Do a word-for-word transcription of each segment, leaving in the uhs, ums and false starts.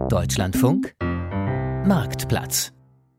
Deutschlandfunk Marktplatz.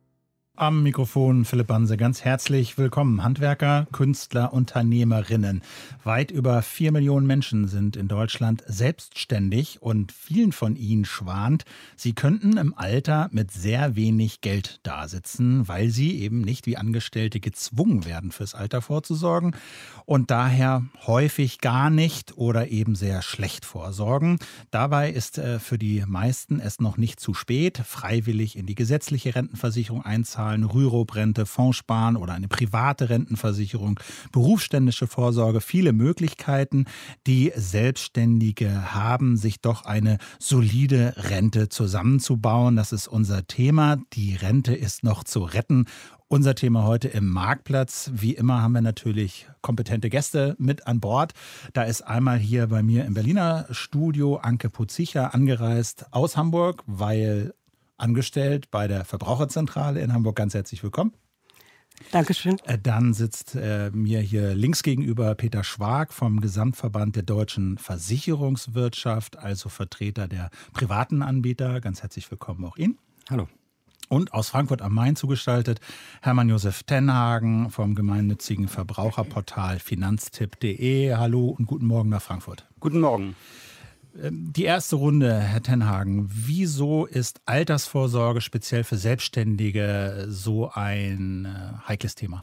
Am Mikrofon Philipp Banse, ganz herzlich willkommen. Handwerker, Künstler, Unternehmerinnen. Weit über vier Millionen Menschen sind in Deutschland selbstständig und vielen von ihnen schwant, sie könnten im Alter mit sehr wenig Geld dasitzen, weil sie eben nicht wie Angestellte gezwungen werden, fürs Alter vorzusorgen und daher häufig gar nicht oder eben sehr schlecht vorsorgen. Dabei ist äh, für die meisten es noch nicht zu spät, freiwillig in die gesetzliche Rentenversicherung einzahlen, Rürup-Rente, Fondssparen oder eine private Rentenversicherung, berufsständische Vorsorge, viele Möglichkeiten, die Selbstständige haben, sich doch eine solide Rente zusammenzubauen. Das ist unser Thema. Die Rente ist noch zu retten. Unser Thema heute im Marktplatz. Wie immer haben wir natürlich kompetente Gäste mit an Bord. Da ist einmal hier bei mir im Berliner Studio Anke Putzicher, angereist aus Hamburg, weil angestellt bei der Verbraucherzentrale in Hamburg. Ganz herzlich willkommen. Dankeschön. Dann sitzt äh, mir hier links gegenüber Peter Schwag vom Gesamtverband der deutschen Versicherungswirtschaft, also Vertreter der privaten Anbieter. Ganz herzlich willkommen auch Ihnen. Hallo. Und aus Frankfurt am Main zugeschaltet Hermann Josef Tenhagen vom gemeinnützigen Verbraucherportal finanztipp punkt de. Hallo und guten Morgen nach Frankfurt. Guten Morgen. Die erste Runde, Herr Tenhagen. Wieso ist Altersvorsorge speziell für Selbstständige so ein äh, heikles Thema?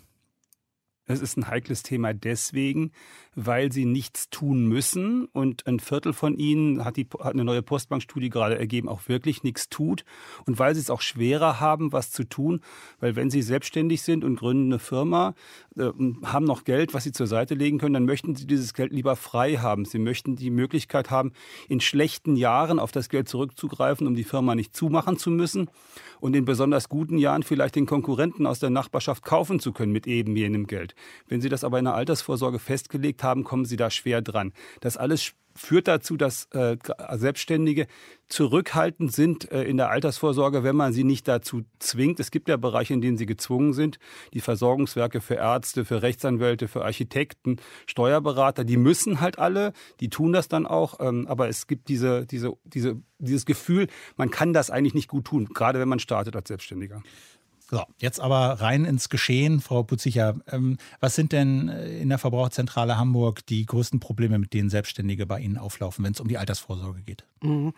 Es ist ein heikles Thema deswegen, weil sie nichts tun müssen und ein Viertel von ihnen, hat, die, hat eine neue Postbank-Studie gerade ergeben, auch wirklich nichts tut und weil sie es auch schwerer haben, was zu tun, weil wenn sie selbstständig sind und gründen eine Firma, äh, haben noch Geld, was sie zur Seite legen können, dann möchten sie dieses Geld lieber frei haben. Sie möchten die Möglichkeit haben, in schlechten Jahren auf das Geld zurückzugreifen, um die Firma nicht zumachen zu müssen und in besonders guten Jahren vielleicht den Konkurrenten aus der Nachbarschaft kaufen zu können mit eben jenem Geld. Wenn Sie das aber in der Altersvorsorge festgelegt haben, kommen Sie da schwer dran. Das alles führt dazu, dass äh, Selbstständige zurückhaltend sind äh, in der Altersvorsorge, wenn man sie nicht dazu zwingt. Es gibt ja Bereiche, in denen sie gezwungen sind. Die Versorgungswerke für Ärzte, für Rechtsanwälte, für Architekten, Steuerberater, die müssen halt alle, die tun das dann auch. Ähm, aber es gibt diese, diese, diese, dieses Gefühl, man kann das eigentlich nicht gut tun, gerade wenn man startet als Selbstständiger. So, jetzt aber rein ins Geschehen, Frau Putzicher. Ähm, was sind denn in der Verbraucherzentrale Hamburg die größten Probleme, mit denen Selbstständige bei Ihnen auflaufen, wenn es um die Altersvorsorge geht?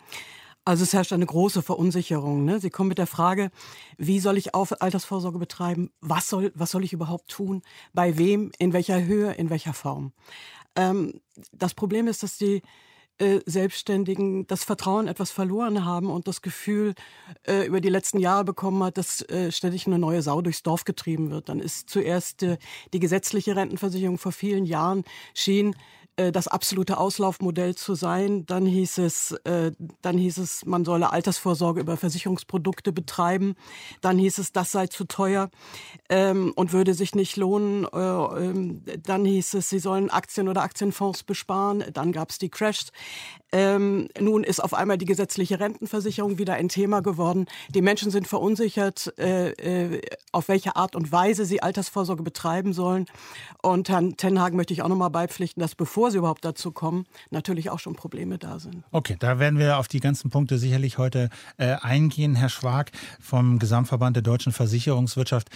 Also es herrscht eine große Verunsicherung. Ne? Sie kommen mit der Frage, wie soll ich auf Altersvorsorge betreiben? Was soll, was soll ich überhaupt tun? Bei wem? In welcher Höhe? In welcher Form? Ähm, das Problem ist, dass die Selbstständigen das Vertrauen etwas verloren haben und das Gefühl äh, über die letzten Jahre bekommen hat, dass äh, ständig eine neue Sau durchs Dorf getrieben wird. Dann ist zuerst äh, die gesetzliche Rentenversicherung vor vielen Jahren schien äh, das absolute Auslaufmodell zu sein. Dann hieß es, äh, dann hieß es, man solle Altersvorsorge über Versicherungsprodukte betreiben. Dann hieß es, das sei zu teuer ähm, und würde sich nicht lohnen. Äh, äh, dann hieß es, sie sollen Aktien oder Aktienfonds besparen. Dann gab es die Crashs. Ähm, nun ist auf einmal die gesetzliche Rentenversicherung wieder ein Thema geworden. Die Menschen sind verunsichert, äh, äh, auf welche Art und Weise sie Altersvorsorge betreiben sollen. Und Herrn Tenhagen möchte ich auch noch mal beipflichten, dass bevor sie überhaupt dazu kommen, natürlich auch schon Probleme da sind. Okay, da werden wir auf die ganzen Punkte sicherlich heute äh, eingehen. Herr Schwag vom Gesamtverband der deutschen Versicherungswirtschaft.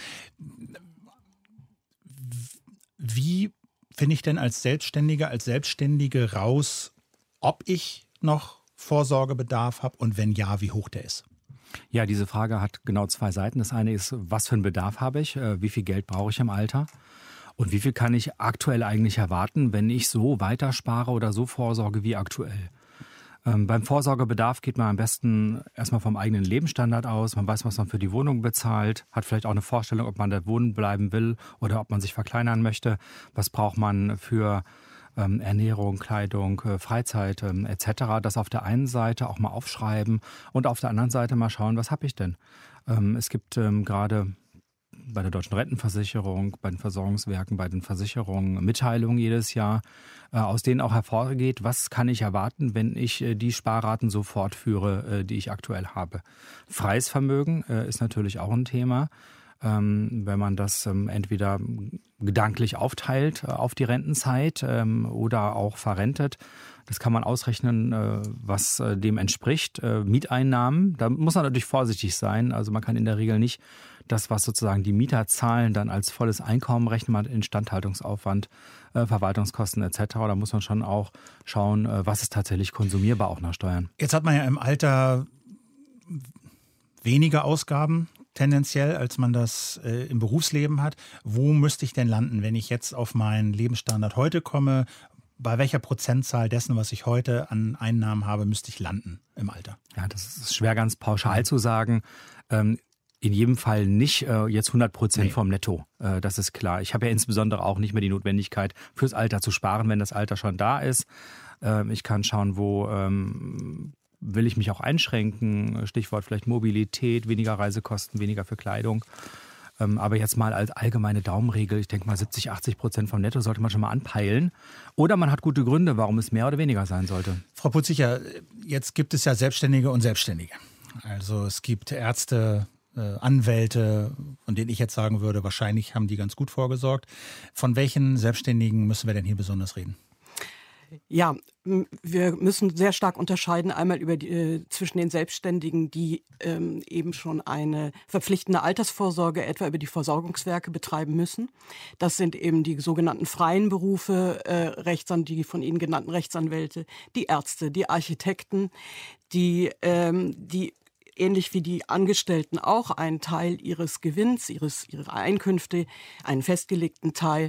Wie finde ich denn als Selbstständiger, als Selbstständige raus, ob ich noch Vorsorgebedarf habe und wenn ja, wie hoch der ist? Ja, diese Frage hat genau zwei Seiten. Das eine ist, was für einen Bedarf habe ich, wie viel Geld brauche ich im Alter und wie viel kann ich aktuell eigentlich erwarten, wenn ich so weiterspare oder so vorsorge wie aktuell. Ähm, beim Vorsorgebedarf geht man am besten erstmal vom eigenen Lebensstandard aus. Man weiß, was man für die Wohnung bezahlt, hat vielleicht auch eine Vorstellung, ob man da wohnen bleiben will oder ob man sich verkleinern möchte. Was braucht man für Ähm, Ernährung, Kleidung, äh, Freizeit ähm, et cetera. Das auf der einen Seite auch mal aufschreiben und auf der anderen Seite mal schauen, was habe ich denn? Ähm, es gibt ähm, gerade bei der deutschen Rentenversicherung, bei den Versorgungswerken, bei den Versicherungen Mitteilungen jedes Jahr, äh, aus denen auch hervorgeht, was kann ich erwarten, wenn ich äh, die Sparraten so fortführe, äh, die ich aktuell habe. Freies Vermögen äh, ist natürlich auch ein Thema. ähm, wenn man das ähm, entweder gedanklich aufteilt äh, auf die Rentenzeit ähm, oder auch verrentet. Das kann man ausrechnen, äh, was äh, dem entspricht. Äh, Mieteinnahmen, da muss man natürlich vorsichtig sein. Also man kann in der Regel nicht das, was sozusagen die Mieter zahlen, dann als volles Einkommen rechnen, man Instandhaltungsaufwand, äh, Verwaltungskosten et cetera. Da muss man schon auch schauen, äh, was ist tatsächlich konsumierbar auch nach Steuern. Jetzt hat man ja im Alter weniger Ausgaben tendenziell, als man das äh, im Berufsleben hat. Wo müsste ich denn landen, wenn ich jetzt auf meinen Lebensstandard heute komme? Bei welcher Prozentzahl dessen, was ich heute an Einnahmen habe, müsste ich landen im Alter? Ja, das ist schwer ganz pauschal zu sagen. Ähm, in jedem Fall nicht äh, jetzt hundert Prozent nee. vom Netto. Äh, das ist klar. Ich habe ja insbesondere auch nicht mehr die Notwendigkeit, fürs Alter zu sparen, wenn das Alter schon da ist. Ähm, ich kann schauen, wo ähm, will ich mich auch einschränken. Stichwort vielleicht Mobilität, weniger Reisekosten, weniger für Kleidung. Ähm, aber jetzt mal als allgemeine Daumenregel, ich denke mal siebzig, achtzig Prozent vom Netto sollte man schon mal anpeilen. Oder man hat gute Gründe, warum es mehr oder weniger sein sollte. Frau Putzicher, jetzt gibt es ja Selbstständige und Selbstständige. Also es gibt Ärzte, äh, Anwälte, von denen ich jetzt sagen würde, wahrscheinlich haben die ganz gut vorgesorgt. Von welchen Selbstständigen müssen wir denn hier besonders reden? Ja, wir müssen sehr stark unterscheiden, einmal über die, äh, zwischen den Selbstständigen, die ähm, eben schon eine verpflichtende Altersvorsorge etwa über die Versorgungswerke betreiben müssen. Das sind eben die sogenannten freien Berufe, äh, Rechtsan- die von Ihnen genannten Rechtsanwälte, die Ärzte, die Architekten, die, ähm, die ähnlich wie die Angestellten auch einen Teil ihres Gewinns, ihres, ihrer Einkünfte, einen festgelegten Teil,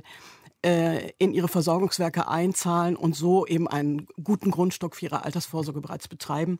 in ihre Versorgungswerke einzahlen und so eben einen guten Grundstock für ihre Altersvorsorge bereits betreiben.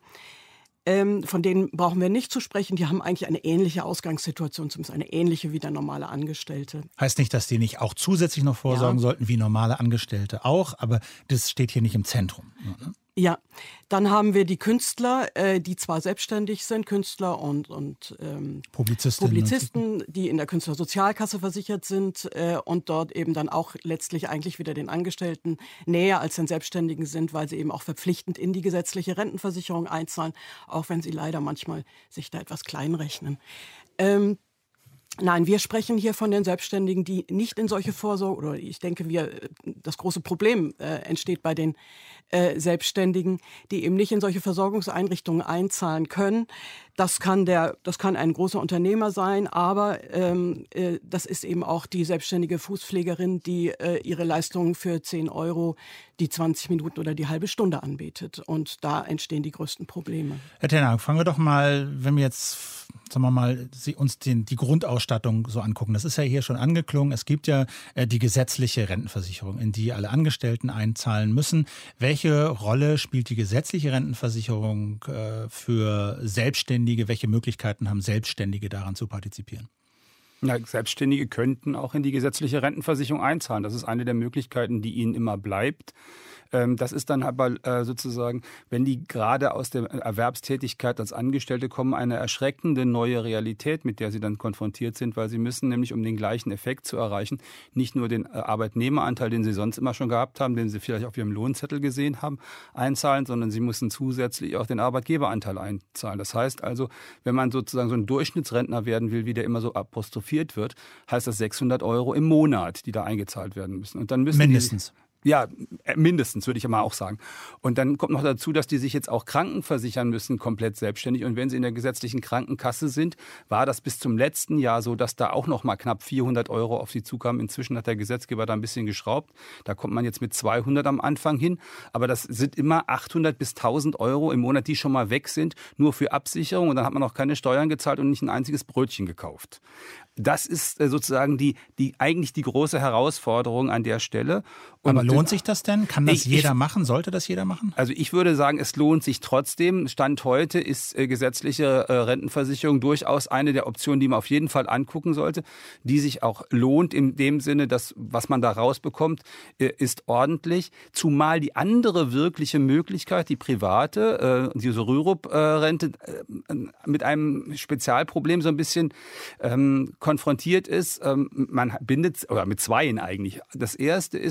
Ähm, von denen brauchen wir nicht zu sprechen. Die haben eigentlich eine ähnliche Ausgangssituation, zumindest eine ähnliche wie der normale Angestellte. Heißt nicht, dass die nicht auch zusätzlich noch vorsorgen ja. sollten, wie normale Angestellte auch, aber das steht hier nicht im Zentrum. Ne? Ja, dann haben wir die Künstler, äh, die zwar selbstständig sind, Künstler und, und ähm, Publizisten, Publizisten, die in der Künstlersozialkasse versichert sind äh, und dort eben dann auch letztlich eigentlich wieder den Angestellten näher als den Selbstständigen sind, weil sie eben auch verpflichtend in die gesetzliche Rentenversicherung einzahlen, auch wenn sie leider manchmal sich da etwas kleinrechnen. Ähm, Nein, wir sprechen hier von den Selbstständigen, die nicht in solche Vorsorge, oder ich denke, wir, das große Problem äh, entsteht bei den äh, Selbstständigen, die eben nicht in solche Versorgungseinrichtungen einzahlen können. Das kann der, das kann ein großer Unternehmer sein, aber ähm, äh, das ist eben auch die selbstständige Fußpflegerin, die äh, ihre Leistungen für zehn Euro die zwanzig Minuten oder die halbe Stunde anbietet. Und da entstehen die größten Probleme. Herr Tenag, fangen wir doch mal, wenn wir jetzt, sagen wir mal, Sie uns den, die Grundausstattung so angucken. Das ist ja hier schon angeklungen. Es gibt ja äh, die gesetzliche Rentenversicherung, in die alle Angestellten einzahlen müssen. Welche Rolle spielt die gesetzliche Rentenversicherung äh, für Selbstständige? Welche Möglichkeiten haben Selbstständige daran zu partizipieren? Ja, Selbstständige könnten auch in die gesetzliche Rentenversicherung einzahlen. Das ist eine der Möglichkeiten, die ihnen immer bleibt. Das ist dann aber sozusagen, wenn die gerade aus der Erwerbstätigkeit als Angestellte kommen, eine erschreckende neue Realität, mit der sie dann konfrontiert sind, weil sie müssen nämlich, um den gleichen Effekt zu erreichen, nicht nur den Arbeitnehmeranteil, den sie sonst immer schon gehabt haben, den sie vielleicht auf ihrem Lohnzettel gesehen haben, einzahlen, sondern sie müssen zusätzlich auch den Arbeitgeberanteil einzahlen. Das heißt also, wenn man sozusagen so ein Durchschnittsrentner werden will, wie der immer so apostrophiert wird, heißt das sechshundert Euro im Monat, die da eingezahlt werden müssen. Und dann müssen mindestens. Die, Ja, mindestens, würde ich mal auch sagen. Und dann kommt noch dazu, dass die sich jetzt auch krankenversichern müssen, komplett selbstständig. Und wenn sie in der gesetzlichen Krankenkasse sind, war das bis zum letzten Jahr so, dass da auch noch mal knapp vierhundert Euro auf sie zukamen. Inzwischen hat der Gesetzgeber da ein bisschen geschraubt. Da kommt man jetzt mit zweihundert am Anfang hin. Aber das sind immer achthundert bis tausend Euro im Monat, die schon mal weg sind, nur für Absicherung. Und dann hat man auch keine Steuern gezahlt und nicht ein einziges Brötchen gekauft. Das ist sozusagen die, die eigentlich die große Herausforderung an der Stelle. Und aber lohnt sich das denn? Kann das ich, jeder ich, machen? Sollte das jeder machen? Also ich würde sagen, es lohnt sich trotzdem. Stand heute ist äh, gesetzliche äh, Rentenversicherung durchaus eine der Optionen, die man auf jeden Fall angucken sollte, die sich auch lohnt in dem Sinne, dass was man da rausbekommt, äh, ist ordentlich. Zumal die andere wirkliche Möglichkeit, die private, äh, diese Rürup-Rente, äh, mit einem Spezialproblem so ein bisschen ähm, konfrontiert ist. Ähm, man bindet, oder mit zweien eigentlich. Das erste ist,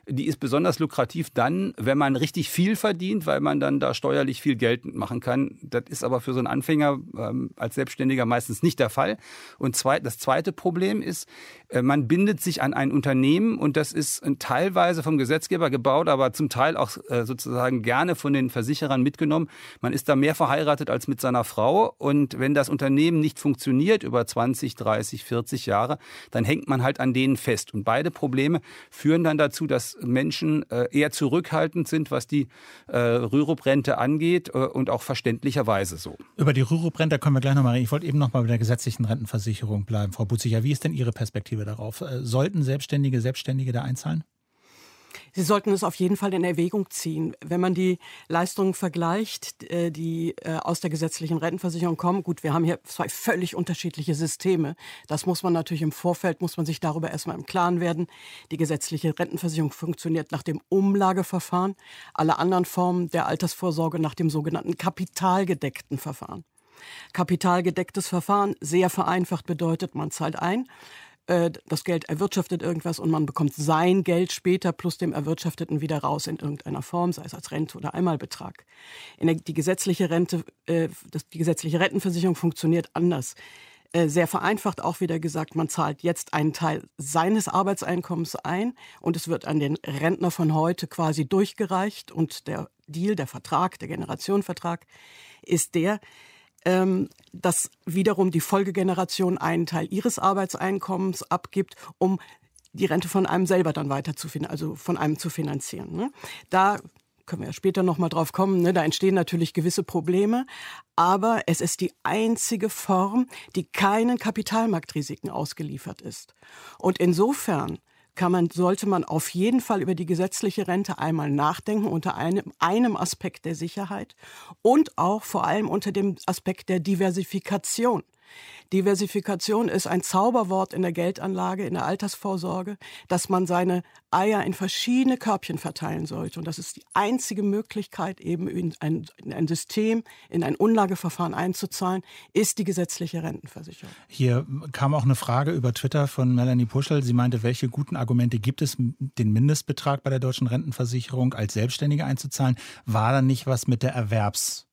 die ist besonders lukrativ dann, wenn man richtig viel verdient, weil man dann da steuerlich viel Geld machen kann. Das ist aber für so einen Anfänger ähm, als Selbstständiger meistens nicht der Fall. Und zweit, das zweite Problem ist, äh, man bindet sich an ein Unternehmen und das ist äh, teilweise vom Gesetzgeber gebaut, aber zum Teil auch äh, sozusagen gerne von den Versicherern mitgenommen. Man ist da mehr verheiratet als mit seiner Frau und wenn das Unternehmen nicht funktioniert über zwanzig, dreißig, vierzig Jahre, dann hängt man halt an denen fest. Und beide Probleme führen dann dazu, dass Menschen äh, eher zurückhaltend sind, was die äh, Rürup-Rente angeht äh, und auch verständlicherweise so. Über die Rürup-Rente können wir gleich nochmal reden. Ich wollte eben noch mal bei der gesetzlichen Rentenversicherung bleiben. Frau Butziger, wie ist denn Ihre Perspektive darauf? Äh, sollten Selbstständige, Selbstständige da einzahlen? Sie sollten es auf jeden Fall in Erwägung ziehen. Wenn man die Leistungen vergleicht, die aus der gesetzlichen Rentenversicherung kommen, gut, wir haben hier zwei völlig unterschiedliche Systeme. Das muss man natürlich im Vorfeld, muss man sich darüber erstmal im Klaren werden. Die gesetzliche Rentenversicherung funktioniert nach dem Umlageverfahren, alle anderen Formen der Altersvorsorge nach dem sogenannten kapitalgedeckten Verfahren. Kapitalgedecktes Verfahren, sehr vereinfacht, bedeutet, man zahlt ein, das Geld erwirtschaftet irgendwas und man bekommt sein Geld später plus dem Erwirtschafteten wieder raus in irgendeiner Form, sei es als Rente oder Einmalbetrag. In der, die gesetzliche Rente, äh, das, die gesetzliche Rentenversicherung funktioniert anders. Äh, sehr vereinfacht auch wieder gesagt, man zahlt jetzt einen Teil seines Arbeitseinkommens ein und es wird an den Rentner von heute quasi durchgereicht und der Deal, der Vertrag, der Generationenvertrag ist der, dass wiederum die Folgegeneration einen Teil ihres Arbeitseinkommens abgibt, um die Rente von einem selber dann weiter zu finden, also von einem zu finanzieren. Da können wir ja später noch mal drauf kommen, ne? Da entstehen natürlich gewisse Probleme, aber es ist die einzige Form, die keinen Kapitalmarktrisiken ausgeliefert ist. Und insofern kann man, sollte man auf jeden Fall über die gesetzliche Rente einmal nachdenken unter einem, einem Aspekt der Sicherheit und auch vor allem unter dem Aspekt der Diversifikation. Diversifikation ist ein Zauberwort in der Geldanlage, in der Altersvorsorge, dass man seine Eier in verschiedene Körbchen verteilen sollte. Und das ist die einzige Möglichkeit, eben in ein, in ein System, in ein Umlageverfahren einzuzahlen, ist die gesetzliche Rentenversicherung. Hier kam auch eine Frage über Twitter von Melanie Puschel. Sie meinte, welche guten Argumente gibt es, den Mindestbetrag bei der deutschen Rentenversicherung als Selbstständige einzuzahlen? War da nicht was mit der Erwerbs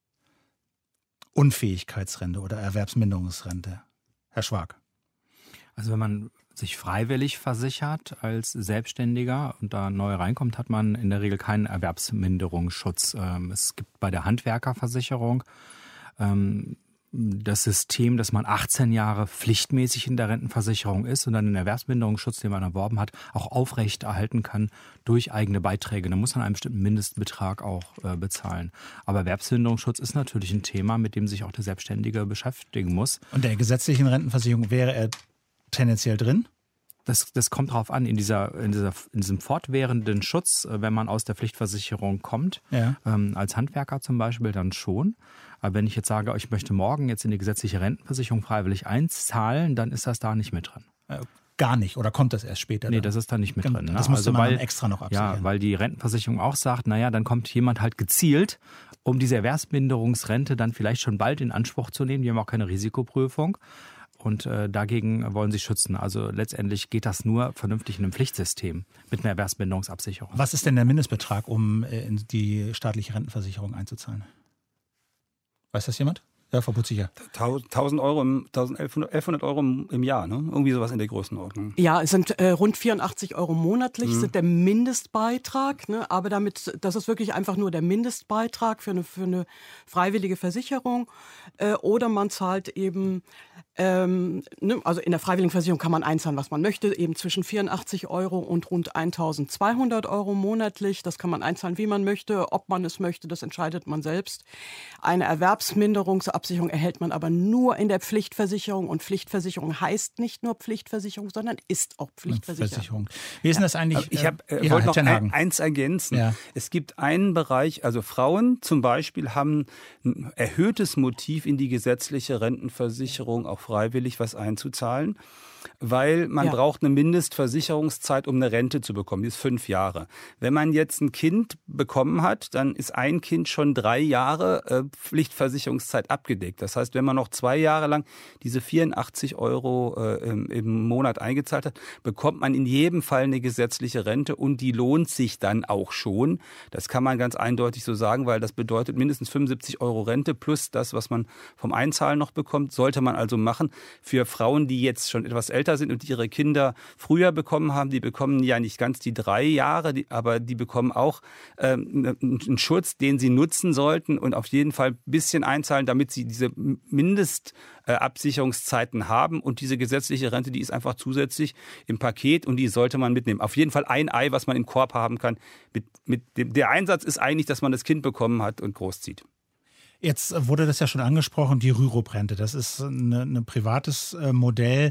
Unfähigkeitsrente oder Erwerbsminderungsrente? Herr Schwag. Also wenn man sich freiwillig versichert als Selbstständiger und da neu reinkommt, hat man in der Regel keinen Erwerbsminderungsschutz. Es gibt bei der Handwerkerversicherung das System, dass man achtzehn Jahre pflichtmäßig in der Rentenversicherung ist und dann den Erwerbsminderungsschutz, den man erworben hat, auch aufrechterhalten kann durch eigene Beiträge. Da muss man einen bestimmten Mindestbetrag auch äh, bezahlen. Aber Erwerbsminderungsschutz ist natürlich ein Thema, mit dem sich auch der Selbstständige beschäftigen muss. Und der gesetzlichen Rentenversicherung wäre er tendenziell drin? Das, das kommt darauf an, in, dieser, in, dieser, in diesem fortwährenden Schutz, wenn man aus der Pflichtversicherung kommt, ja. ähm, als Handwerker zum Beispiel, dann schon. Aber wenn ich jetzt sage, ich möchte morgen jetzt in die gesetzliche Rentenversicherung freiwillig einzahlen, dann ist das da nicht mit drin. Gar nicht, oder kommt das erst später? Nee, dann? das ist da nicht mit drin. Ne? Das musste also man weil, dann extra noch absichern. Ja, weil die Rentenversicherung auch sagt, naja, dann kommt jemand halt gezielt, um diese Erwerbsminderungsrente dann vielleicht schon bald in Anspruch zu nehmen. Die haben auch keine Risikoprüfung. Und äh, dagegen wollen sie schützen. Also letztendlich geht das nur vernünftig in einem Pflichtsystem mit einer Erwerbsminderungsabsicherung. Was ist denn der Mindestbetrag, um äh, in die staatliche Rentenversicherung einzuzahlen? Weiß das jemand? Ja, Frau Butziger. tausend Euro, im, elfhundert Euro im Jahr, ne? Irgendwie sowas in der Größenordnung. Ja, es sind äh, rund vierundachtzig Euro monatlich, mhm. sind der Mindestbeitrag. Ne? Aber damit, das ist wirklich einfach nur der Mindestbeitrag für eine, für eine freiwillige Versicherung. Äh, oder man zahlt eben, ähm, ne? also in der freiwilligen Versicherung kann man einzahlen, was man möchte, eben zwischen vierundachtzig Euro und rund eintausendzweihundert Euro monatlich. Das kann man einzahlen, wie man möchte. Ob man es möchte, das entscheidet man selbst. Eine Erwerbsminderungsabsicherung Absicherung erhält man aber nur in der Pflichtversicherung. Und Pflichtversicherung heißt nicht nur Pflichtversicherung, sondern ist auch Pflichtversicherung. Wie ist denn das eigentlich? Ich hab, äh, ja, wollte noch ein, eins ergänzen. Ja. Es gibt einen Bereich, also Frauen zum Beispiel haben ein erhöhtes Motiv, in die gesetzliche Rentenversicherung auch freiwillig was einzuzahlen. Weil man ja. braucht eine Mindestversicherungszeit, um eine Rente zu bekommen. Die ist fünf Jahre. Wenn man jetzt ein Kind bekommen hat, dann ist ein Kind schon drei Jahre äh, Pflichtversicherungszeit abgegeben. abgedeckt. Das heißt, wenn man noch zwei Jahre lang diese vierundachtzig Euro äh, im, im Monat eingezahlt hat, bekommt man in jedem Fall eine gesetzliche Rente und die lohnt sich dann auch schon. Das kann man ganz eindeutig so sagen, weil das bedeutet mindestens fünfundsiebzig Euro Rente plus das, was man vom Einzahlen noch bekommt, sollte man also machen. Für Frauen, die jetzt schon etwas älter sind und ihre Kinder früher bekommen haben, die bekommen ja nicht ganz die drei Jahre, die, aber die bekommen auch ähm, einen Schutz, den sie nutzen sollten und auf jeden Fall ein bisschen einzahlen, damit sie diese Mindestabsicherungszeiten haben. Und diese gesetzliche Rente, die ist einfach zusätzlich im Paket und die sollte man mitnehmen. Auf jeden Fall ein Ei, was man im Korb haben kann. Mit, mit dem, der Einsatz ist eigentlich, dass man das Kind bekommen hat und großzieht. Jetzt wurde das ja schon angesprochen, die Rürup-Rente. Das ist ein ein privates Modell,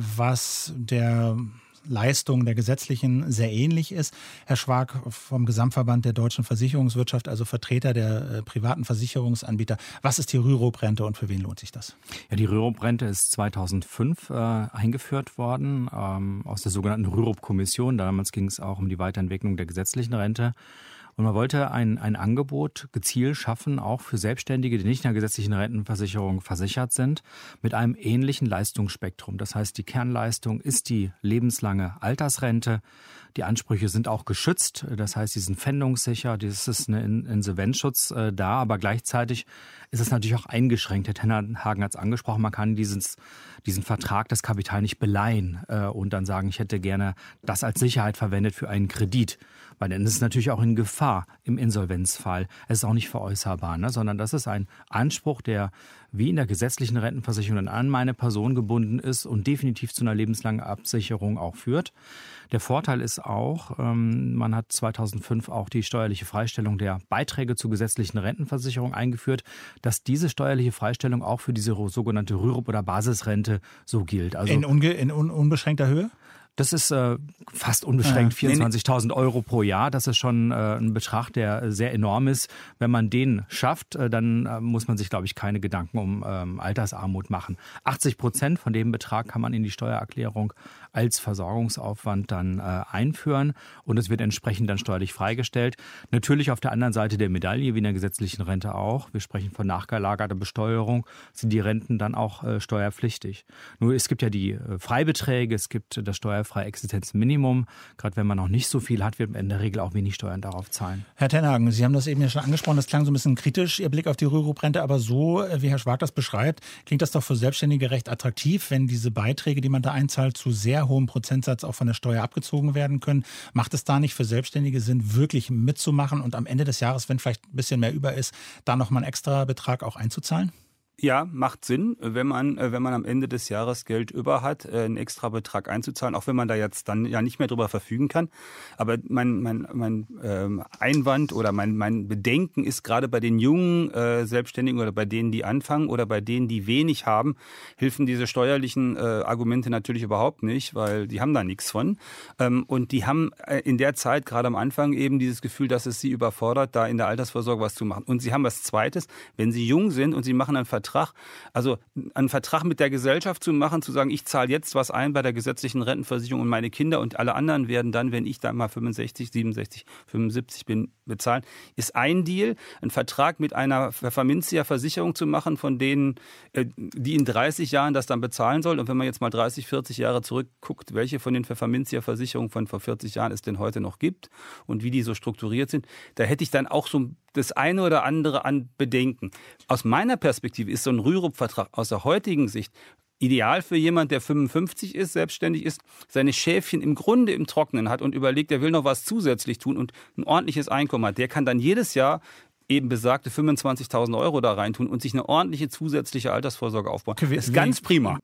was der Leistung der gesetzlichen sehr ähnlich ist. Herr Schwark vom Gesamtverband der deutschen Versicherungswirtschaft, also Vertreter der äh, privaten Versicherungsanbieter. Was ist die Rürup-Rente und für wen lohnt sich das? Ja, die Rürup-Rente ist zweitausendfünf äh, eingeführt worden ähm, aus der sogenannten Rürup-Kommission. Damals ging es auch um die Weiterentwicklung der gesetzlichen Rente. Und man wollte ein, ein Angebot gezielt schaffen, auch für Selbstständige, die nicht in der gesetzlichen Rentenversicherung versichert sind, mit einem ähnlichen Leistungsspektrum. Das heißt, die Kernleistung ist die lebenslange Altersrente. Die Ansprüche sind auch geschützt. Das heißt, sie sind pfändungssicher. Das ist ein Insolvenzschutz äh, da. Aber gleichzeitig ist es natürlich auch eingeschränkt. Herr Tenhagen hat es angesprochen. Man kann dieses, diesen Vertrag, das Kapital nicht beleihen äh, und dann sagen, ich hätte gerne das als Sicherheit verwendet für einen Kredit. Weil dann ist es natürlich auch in Gefahr im Insolvenzfall. Es ist auch nicht veräußerbar, ne? Sondern das ist ein Anspruch, der wie in der gesetzlichen Rentenversicherung an meine Person gebunden ist und definitiv zu einer lebenslangen Absicherung auch führt. Der Vorteil ist auch, ähm, man hat zweitausendfünf auch die steuerliche Freistellung der Beiträge zur gesetzlichen Rentenversicherung eingeführt, dass diese steuerliche Freistellung auch für diese sogenannte Rürup- oder Basisrente so gilt. Also in, unge- in un- unbeschränkter Höhe? Das ist äh, fast unbeschränkt, vierundzwanzigtausend Euro pro Jahr. Das ist schon äh, ein Betrag, der sehr enorm ist. Wenn man den schafft, äh, dann äh, muss man sich, glaube ich, keine Gedanken um ähm, Altersarmut machen. achtzig Prozent von dem Betrag kann man in die Steuererklärung als Versorgungsaufwand dann äh, einführen und es wird entsprechend dann steuerlich freigestellt. Natürlich auf der anderen Seite der Medaille, wie in der gesetzlichen Rente auch, wir sprechen von nachgelagerter Besteuerung, sind die Renten dann auch äh, steuerpflichtig. Nur es gibt ja die äh, Freibeträge, es gibt das steuerfreie Existenzminimum. Gerade wenn man noch nicht so viel hat, wird man in der Regel auch wenig Steuern darauf zahlen. Herr Tenhagen, Sie haben das eben ja schon angesprochen, das klang so ein bisschen kritisch, Ihr Blick auf die Rürup-Rente, aber so, wie Herr Schwark das beschreibt, klingt das doch für Selbstständige recht attraktiv, wenn diese Beiträge, die man da einzahlt, zu sehr hohem Prozentsatz auch von der Steuer abgezogen werden können. Macht es da nicht für Selbstständige Sinn, wirklich mitzumachen und am Ende des Jahres, wenn vielleicht ein bisschen mehr über ist, da nochmal einen extra Betrag auch einzuzahlen? Ja, macht Sinn, wenn man, wenn man am Ende des Jahres Geld über hat, einen extra Betrag einzuzahlen, auch wenn man da jetzt dann ja nicht mehr drüber verfügen kann. Aber mein, mein, mein ähm, Einwand oder mein, mein Bedenken ist gerade bei den jungen äh, Selbstständigen oder bei denen, die anfangen oder bei denen, die wenig haben, helfen diese steuerlichen äh, Argumente natürlich überhaupt nicht, weil die haben da nichts von. Ähm, und die haben äh, in der Zeit, gerade am Anfang, eben dieses Gefühl, dass es sie überfordert, da in der Altersvorsorge was zu machen. Und sie haben was Zweites, wenn sie jung sind und sie machen einen Vertrag, also einen Vertrag mit der Gesellschaft zu machen, zu sagen, ich zahle jetzt was ein bei der gesetzlichen Rentenversicherung und meine Kinder und alle anderen werden dann, wenn ich dann mal fünfundsechzig, siebenundsechzig, fünfundsiebzig bin, bezahlen, ist ein Deal. Ein Vertrag mit einer Pfefferminzia-Versicherung zu machen, von denen, die in dreißig Jahren das dann bezahlen soll. Und wenn man jetzt mal dreißig, vierzig Jahre zurückguckt, welche von den Pfefferminzia-Versicherungen von vor vierzig Jahren es denn heute noch gibt und wie die so strukturiert sind, da hätte ich dann auch so das eine oder andere an Bedenken. Aus meiner Perspektive ist so ein Rürup-Vertrag aus der heutigen Sicht ideal für jemand, der fünfundfünfzig ist, selbstständig ist, seine Schäfchen im Grunde im Trockenen hat und überlegt, er will noch was zusätzlich tun und ein ordentliches Einkommen hat. Der kann dann jedes Jahr eben besagte fünfundzwanzigtausend Euro da reintun und sich eine ordentliche zusätzliche Altersvorsorge aufbauen. Das ist ganz prima.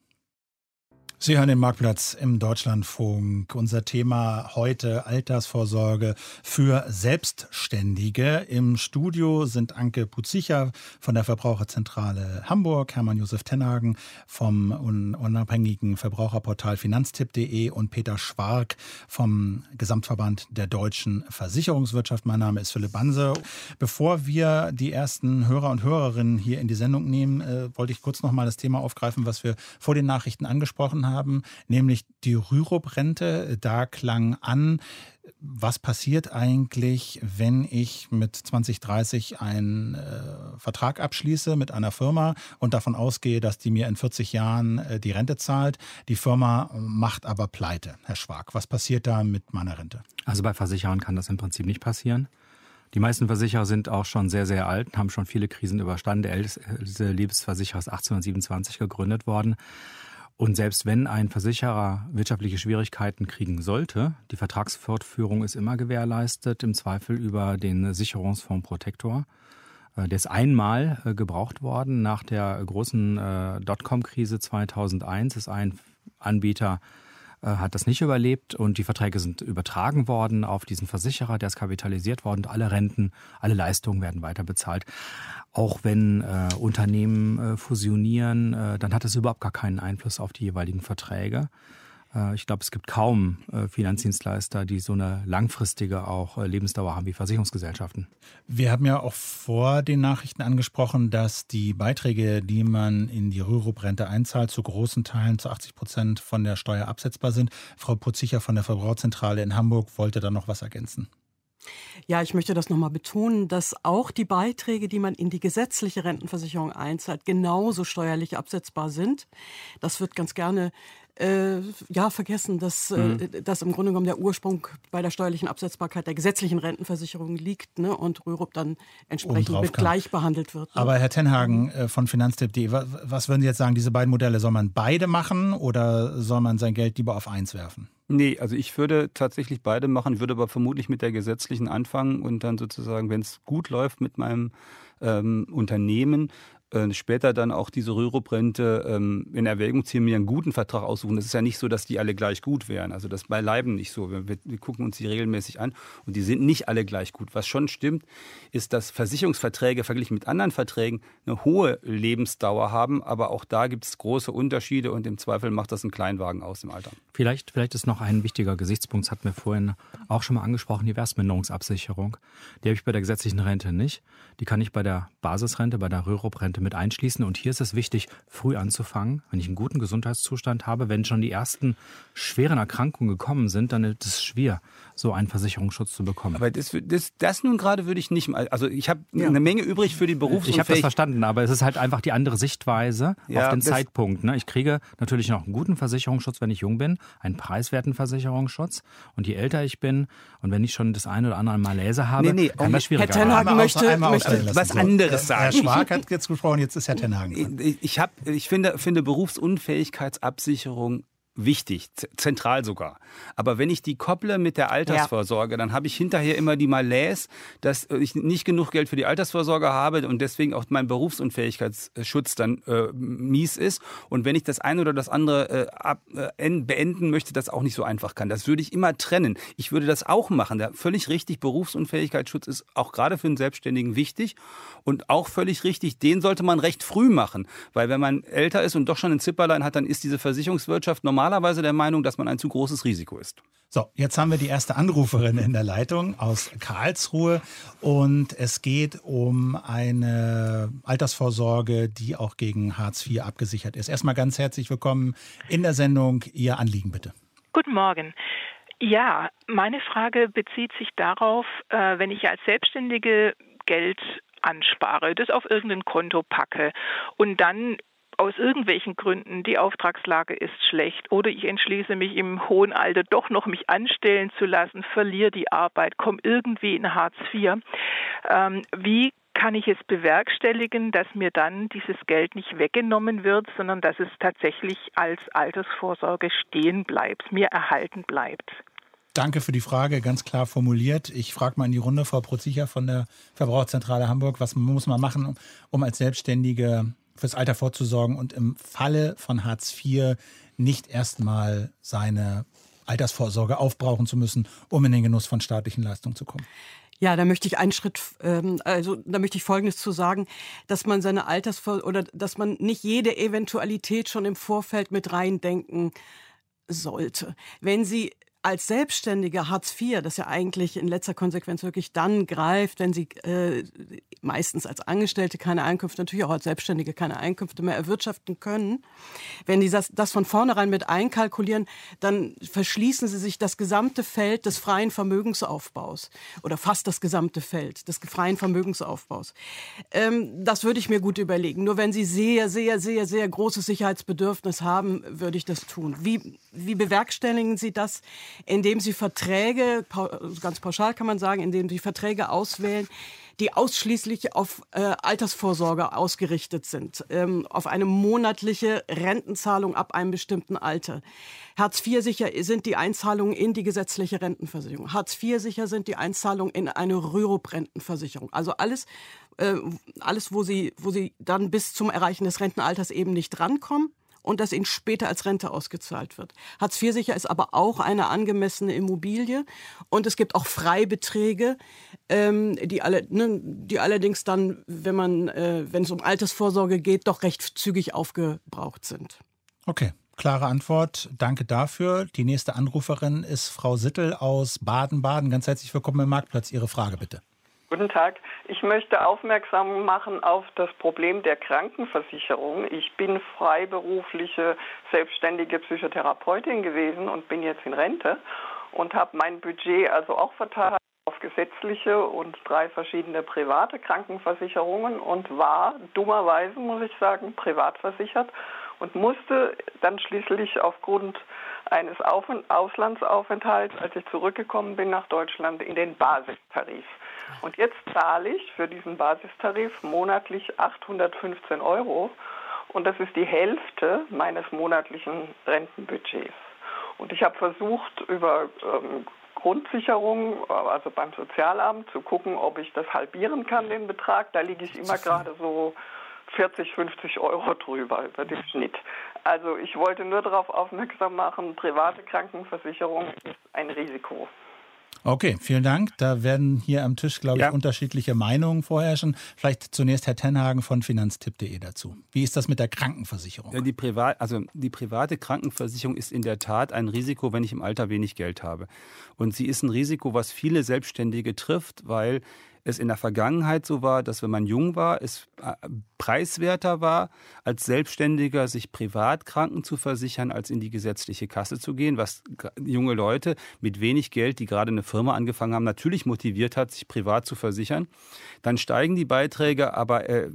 Sie hören den Marktplatz im Deutschlandfunk. Unser Thema heute Altersvorsorge für Selbstständige. Im Studio sind Anke Putzicher von der Verbraucherzentrale Hamburg, Hermann-Josef Tenhagen vom unabhängigen Verbraucherportal finanztipp punkt de und Peter Schwark vom Gesamtverband der deutschen Versicherungswirtschaft. Mein Name ist Philipp Banse. Bevor wir die ersten Hörer und Hörerinnen hier in die Sendung nehmen, äh, wollte ich kurz noch mal das Thema aufgreifen, was wir vor den Nachrichten angesprochen haben. haben, nämlich die Rürup-Rente. Da klang an, Was passiert eigentlich, wenn ich mit zwanzig dreißig einen äh, Vertrag abschließe mit einer Firma und davon ausgehe, dass die mir in vierzig Jahren äh, die Rente zahlt? Die Firma macht aber pleite, Herr Schwag. Was passiert da mit meiner Rente? Also bei Versicherern kann das im Prinzip nicht passieren. Die meisten Versicherer sind auch schon sehr, sehr alt, haben schon viele Krisen überstanden. Der älteste Lebensversicherer ist achtzehnhundertsiebenundzwanzig gegründet worden. Und selbst wenn ein Versicherer wirtschaftliche Schwierigkeiten kriegen sollte, die Vertragsfortführung ist immer gewährleistet, im Zweifel über den Sicherungsfonds Protector. Der ist einmal gebraucht worden. Nach der großen Dotcom-Krise zweitausendeins ist ein Anbieter, hat das nicht überlebt und die Verträge sind übertragen worden auf diesen Versicherer, der ist kapitalisiert worden und alle Renten, alle Leistungen werden weiter bezahlt. Auch wenn äh, Unternehmen äh, fusionieren, äh, dann hat das überhaupt gar keinen Einfluss auf die jeweiligen Verträge. Äh, ich glaube, es gibt kaum äh, Finanzdienstleister, die so eine langfristige auch äh, Lebensdauer haben wie Versicherungsgesellschaften. Wir haben ja auch vor den Nachrichten angesprochen, dass die Beiträge, die man in die Rürup-Rente einzahlt, zu großen Teilen, zu achtzig Prozent von der Steuer absetzbar sind. Frau Putzicher von der Verbraucherzentrale in Hamburg wollte da noch was ergänzen. Ja, ich möchte das nochmal betonen, dass auch die Beiträge, die man in die gesetzliche Rentenversicherung einzahlt, genauso steuerlich absetzbar sind. Das wird ganz gerne äh, ja, vergessen, dass, mhm. äh, dass im Grunde genommen der Ursprung bei der steuerlichen Absetzbarkeit der gesetzlichen Rentenversicherung liegt, ne, und Rürup dann entsprechend mit gleich behandelt wird. Ne? Aber Herr Tenhagen äh, von finanztipp punkt de, was, was würden Sie jetzt sagen, diese beiden Modelle, soll man beide machen oder soll man sein Geld lieber auf eins werfen? Nee, also ich würde tatsächlich beide machen, würde aber vermutlich mit der gesetzlichen anfangen und dann sozusagen, wenn es gut läuft mit meinem ähm, Unternehmen, äh, später dann auch diese Rürup-Rente ähm, in Erwägung ziehen, mir einen guten Vertrag aussuchen. Das ist ja nicht so, dass die alle gleich gut wären. Also das ist beileibe nicht so. Wir, wir gucken uns die regelmäßig an und die sind nicht alle gleich gut. Was schon stimmt, ist, dass Versicherungsverträge verglichen mit anderen Verträgen eine hohe Lebensdauer haben, aber auch da gibt es große Unterschiede und im Zweifel macht das ein Kleinwagen aus im Alter. Vielleicht, vielleicht ist noch ein wichtiger Gesichtspunkt, das hatten wir vorhin auch schon mal angesprochen, die Wertminderungsabsicherung. Die habe ich bei der gesetzlichen Rente nicht. Die kann ich bei der Basisrente, bei der Rürup-Rente mit einschließen. Und hier ist es wichtig, früh anzufangen, wenn ich einen guten Gesundheitszustand habe. Wenn schon die ersten schweren Erkrankungen gekommen sind, dann ist es schwer, so einen Versicherungsschutz zu bekommen. Aber das, das, das nun gerade würde ich nicht mal, also ich habe ja. eine Menge übrig für die Berufsunfähigkeit. Ich habe das verstanden, aber es ist halt einfach die andere Sichtweise ja, auf den Zeitpunkt. Ne? Ich kriege natürlich noch einen guten Versicherungsschutz, wenn ich jung bin, einen preiswerten Versicherungsschutz. Und je älter ich bin und wenn ich schon das eine oder andere Malaise habe, nee, nee, kann das schwieriger werden. Herr Tenhagen möchte, möchte was anderes sagen. Herr Schwag hat jetzt gesprochen, jetzt ist Herr Tenhagen dran. Ich, ich, hab, ich finde, finde Berufsunfähigkeitsabsicherung wichtig, zentral sogar. Aber wenn ich die kopple mit der Altersvorsorge, ja. dann habe ich hinterher immer die Malaise, dass ich nicht genug Geld für die Altersvorsorge habe und deswegen auch mein Berufsunfähigkeitsschutz dann äh, mies ist. Und wenn ich das eine oder das andere äh, ab, äh, beenden möchte, das auch nicht so einfach kann. Das würde ich immer trennen. Ich würde das auch machen. Da, völlig richtig, Berufsunfähigkeitsschutz ist auch gerade für einen Selbstständigen wichtig und auch völlig richtig, den sollte man recht früh machen. Weil wenn man älter ist und doch schon ein Zipperlein hat, dann ist diese Versicherungswirtschaft normal normalerweise der Meinung, dass man ein zu großes Risiko ist. So, jetzt haben wir die erste Anruferin in der Leitung aus Karlsruhe und es geht um eine Altersvorsorge, die auch gegen Hartz vier abgesichert ist. Erstmal ganz herzlich willkommen in der Sendung. Ihr Anliegen bitte. Guten Morgen. Ja, meine Frage bezieht sich darauf, äh, wenn ich als Selbstständige Geld anspare, das auf irgendein Konto packe und dann aus irgendwelchen Gründen die Auftragslage ist schlecht oder ich entschließe mich im hohen Alter doch noch mich anstellen zu lassen, verliere die Arbeit, komme irgendwie in Hartz vier. Ähm, wie kann ich es bewerkstelligen, dass mir dann dieses Geld nicht weggenommen wird, sondern dass es tatsächlich als Altersvorsorge stehen bleibt, mir erhalten bleibt? Danke für die Frage, ganz klar formuliert. Ich frage mal in die Runde, Frau Protzicher von der Verbraucherzentrale Hamburg, was muss man machen, um als Selbstständige fürs Alter vorzusorgen und im Falle von Hartz vier nicht erstmal seine Altersvorsorge aufbrauchen zu müssen, um in den Genuss von staatlichen Leistungen zu kommen? Ja, da möchte ich einen Schritt, ähm, also da möchte ich Folgendes zu sagen, dass man seine Altersvorsorge oder dass man nicht jede Eventualität schon im Vorfeld mit reindenken sollte. Wenn Sie als Selbstständige Hartz vier, das ja eigentlich in letzter Konsequenz wirklich dann greift, wenn sie äh, meistens als Angestellte keine Einkünfte, natürlich auch als Selbstständige keine Einkünfte mehr erwirtschaften können. Wenn die das, das von vornherein mit einkalkulieren, dann verschließen sie sich das gesamte Feld des freien Vermögensaufbaus oder fast das gesamte Feld des freien Vermögensaufbaus. Ähm, das würde ich mir gut überlegen. Nur wenn sie sehr, sehr, sehr, sehr großes Sicherheitsbedürfnis haben, würde ich das tun. Wie, wie bewerkstelligen Sie das? Indem Sie Verträge, ganz pauschal kann man sagen, indem Sie Verträge auswählen, die ausschließlich auf äh, Altersvorsorge ausgerichtet sind, ähm, auf eine monatliche Rentenzahlung ab einem bestimmten Alter. Hartz vier sicher sind die Einzahlungen in die gesetzliche Rentenversicherung. Hartz vier sicher sind die Einzahlungen in eine Rürup-Rentenversicherung. Also alles, äh, alles wo Sie, wo Sie dann bis zum Erreichen des Rentenalters eben nicht drankommen und das ihnen später als Rente ausgezahlt wird. Hartz vier sicher ist aber auch eine angemessene Immobilie und es gibt auch Freibeträge, ähm, die, alle, ne, die allerdings dann, wenn man, äh, wenn es um Altersvorsorge geht, doch recht zügig aufgebraucht sind. Okay, klare Antwort. Danke dafür. Die nächste Anruferin ist Frau Sittel aus Baden-Baden. Ganz herzlich willkommen im Marktplatz. Ihre Frage bitte. Guten Tag. Ich möchte aufmerksam machen auf das Problem der Krankenversicherung. Ich bin freiberufliche, selbstständige Psychotherapeutin gewesen und bin jetzt in Rente und habe mein Budget also auch verteilt auf gesetzliche und drei verschiedene private Krankenversicherungen und war dummerweise, muss ich sagen, privat versichert und musste dann schließlich aufgrund eines Auf- und Auslandsaufenthalts, als ich zurückgekommen bin nach Deutschland, in den Basistarif. Und jetzt zahle ich für diesen Basistarif monatlich achthundertfünfzehn Euro und das ist die Hälfte meines monatlichen Rentenbudgets. Und ich habe versucht, über ähm, Grundsicherung, also beim Sozialamt, zu gucken, ob ich das halbieren kann, den Betrag. Da liege ich immer gerade so vierzig, fünfzig Euro drüber, über den Schnitt. Also ich wollte nur darauf aufmerksam machen, private Krankenversicherung ist ein Risiko. Okay, vielen Dank. Da werden hier am Tisch, glaube ich, ja. unterschiedliche Meinungen vorherrschen. Vielleicht zunächst Herr Tenhagen von finanztipp punkt de dazu. Wie ist das mit der Krankenversicherung? Ja, die, Privat, also die private Krankenversicherung ist in der Tat ein Risiko, wenn ich im Alter wenig Geld habe. Und sie ist ein Risiko, was viele Selbstständige trifft, weil es in der Vergangenheit so war, dass wenn man jung war, es preiswerter war, als Selbstständiger sich privat kranken zu versichern, als in die gesetzliche Kasse zu gehen, was junge Leute mit wenig Geld, die gerade eine Firma angefangen haben, natürlich motiviert hat, sich privat zu versichern. Dann steigen die Beiträge aber äh,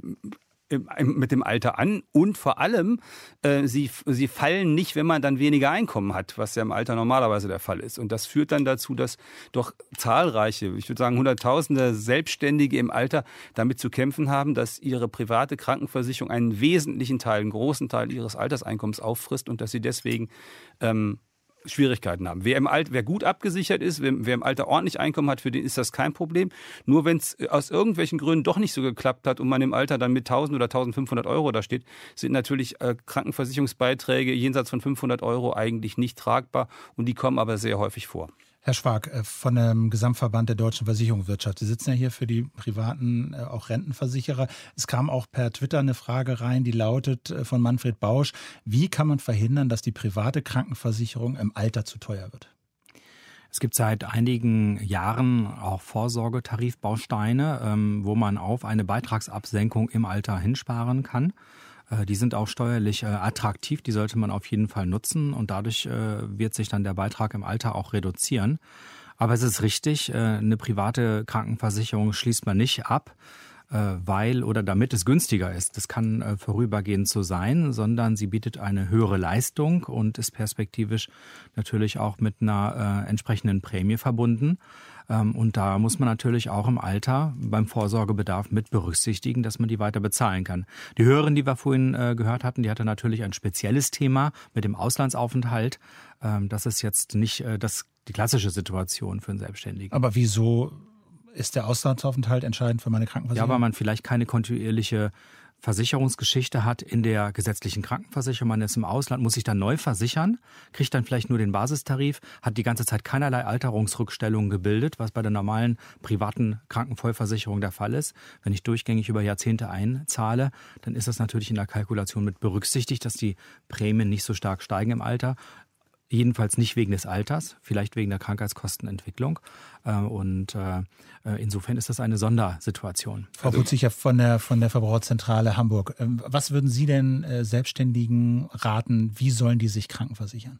mit dem Alter an und vor allem, äh, sie, sie fallen nicht, wenn man dann weniger Einkommen hat, was ja im Alter normalerweise der Fall ist. Und das führt dann dazu, dass doch zahlreiche, ich würde sagen Hunderttausende Selbstständige im Alter damit zu kämpfen haben, dass ihre private Krankenversicherung einen wesentlichen Teil, einen großen Teil ihres Alterseinkommens auffrisst und dass sie deswegen ähm, Schwierigkeiten haben. Wer im Alter, wer gut abgesichert ist, wer, wer im Alter ordentlich Einkommen hat, für den ist das kein Problem. Nur wenn es aus irgendwelchen Gründen doch nicht so geklappt hat und man im Alter dann mit tausend oder eintausendfünfhundert Euro da steht, sind natürlich äh, Krankenversicherungsbeiträge jenseits von fünfhundert Euro eigentlich nicht tragbar und die kommen aber sehr häufig vor. Herr Schwag von dem Gesamtverband der deutschen Versicherungswirtschaft. Sie sitzen ja hier für die privaten, auch Rentenversicherer. Es kam auch per Twitter eine Frage rein, die lautet von Manfred Bausch: Wie kann man verhindern, dass die private Krankenversicherung im Alter zu teuer wird? Es gibt seit einigen Jahren auch Vorsorgetarifbausteine, wo man auf eine Beitragsabsenkung im Alter hinsparen kann. Die sind auch steuerlich äh, attraktiv, die sollte man auf jeden Fall nutzen und dadurch äh, wird sich dann der Beitrag im Alter auch reduzieren. Aber es ist richtig, äh, eine private Krankenversicherung schließt man nicht ab, äh, weil oder damit es günstiger ist. Das kann äh, vorübergehend so sein, sondern sie bietet eine höhere Leistung und ist perspektivisch natürlich auch mit einer äh, entsprechenden Prämie verbunden. Und da muss man natürlich auch im Alter beim Vorsorgebedarf mit berücksichtigen, dass man die weiter bezahlen kann. Die Hörerin, die wir vorhin äh, gehört hatten, die hatte natürlich ein spezielles Thema mit dem Auslandsaufenthalt. Ähm, das ist jetzt nicht äh, das, die klassische Situation für einen Selbstständigen. Aber wieso ist der Auslandsaufenthalt entscheidend für meine Krankenversicherung? Ja, weil man vielleicht keine kontinuierliche Versicherungsgeschichte hat in der gesetzlichen Krankenversicherung. Man ist im Ausland, muss sich dann neu versichern, kriegt dann vielleicht nur den Basistarif, hat die ganze Zeit keinerlei Alterungsrückstellungen gebildet, was bei der normalen privaten Krankenvollversicherung der Fall ist. Wenn ich durchgängig über Jahrzehnte einzahle, dann ist das natürlich in der Kalkulation mit berücksichtigt, dass die Prämien nicht so stark steigen im Alter. jedenfalls nicht wegen des Alters, vielleicht wegen der Krankheitskostenentwicklung. Und insofern ist das eine Sondersituation. Frau Putzicher von der, von der Verbraucherzentrale Hamburg. Was würden Sie denn Selbstständigen raten, wie sollen die sich krankenversichern?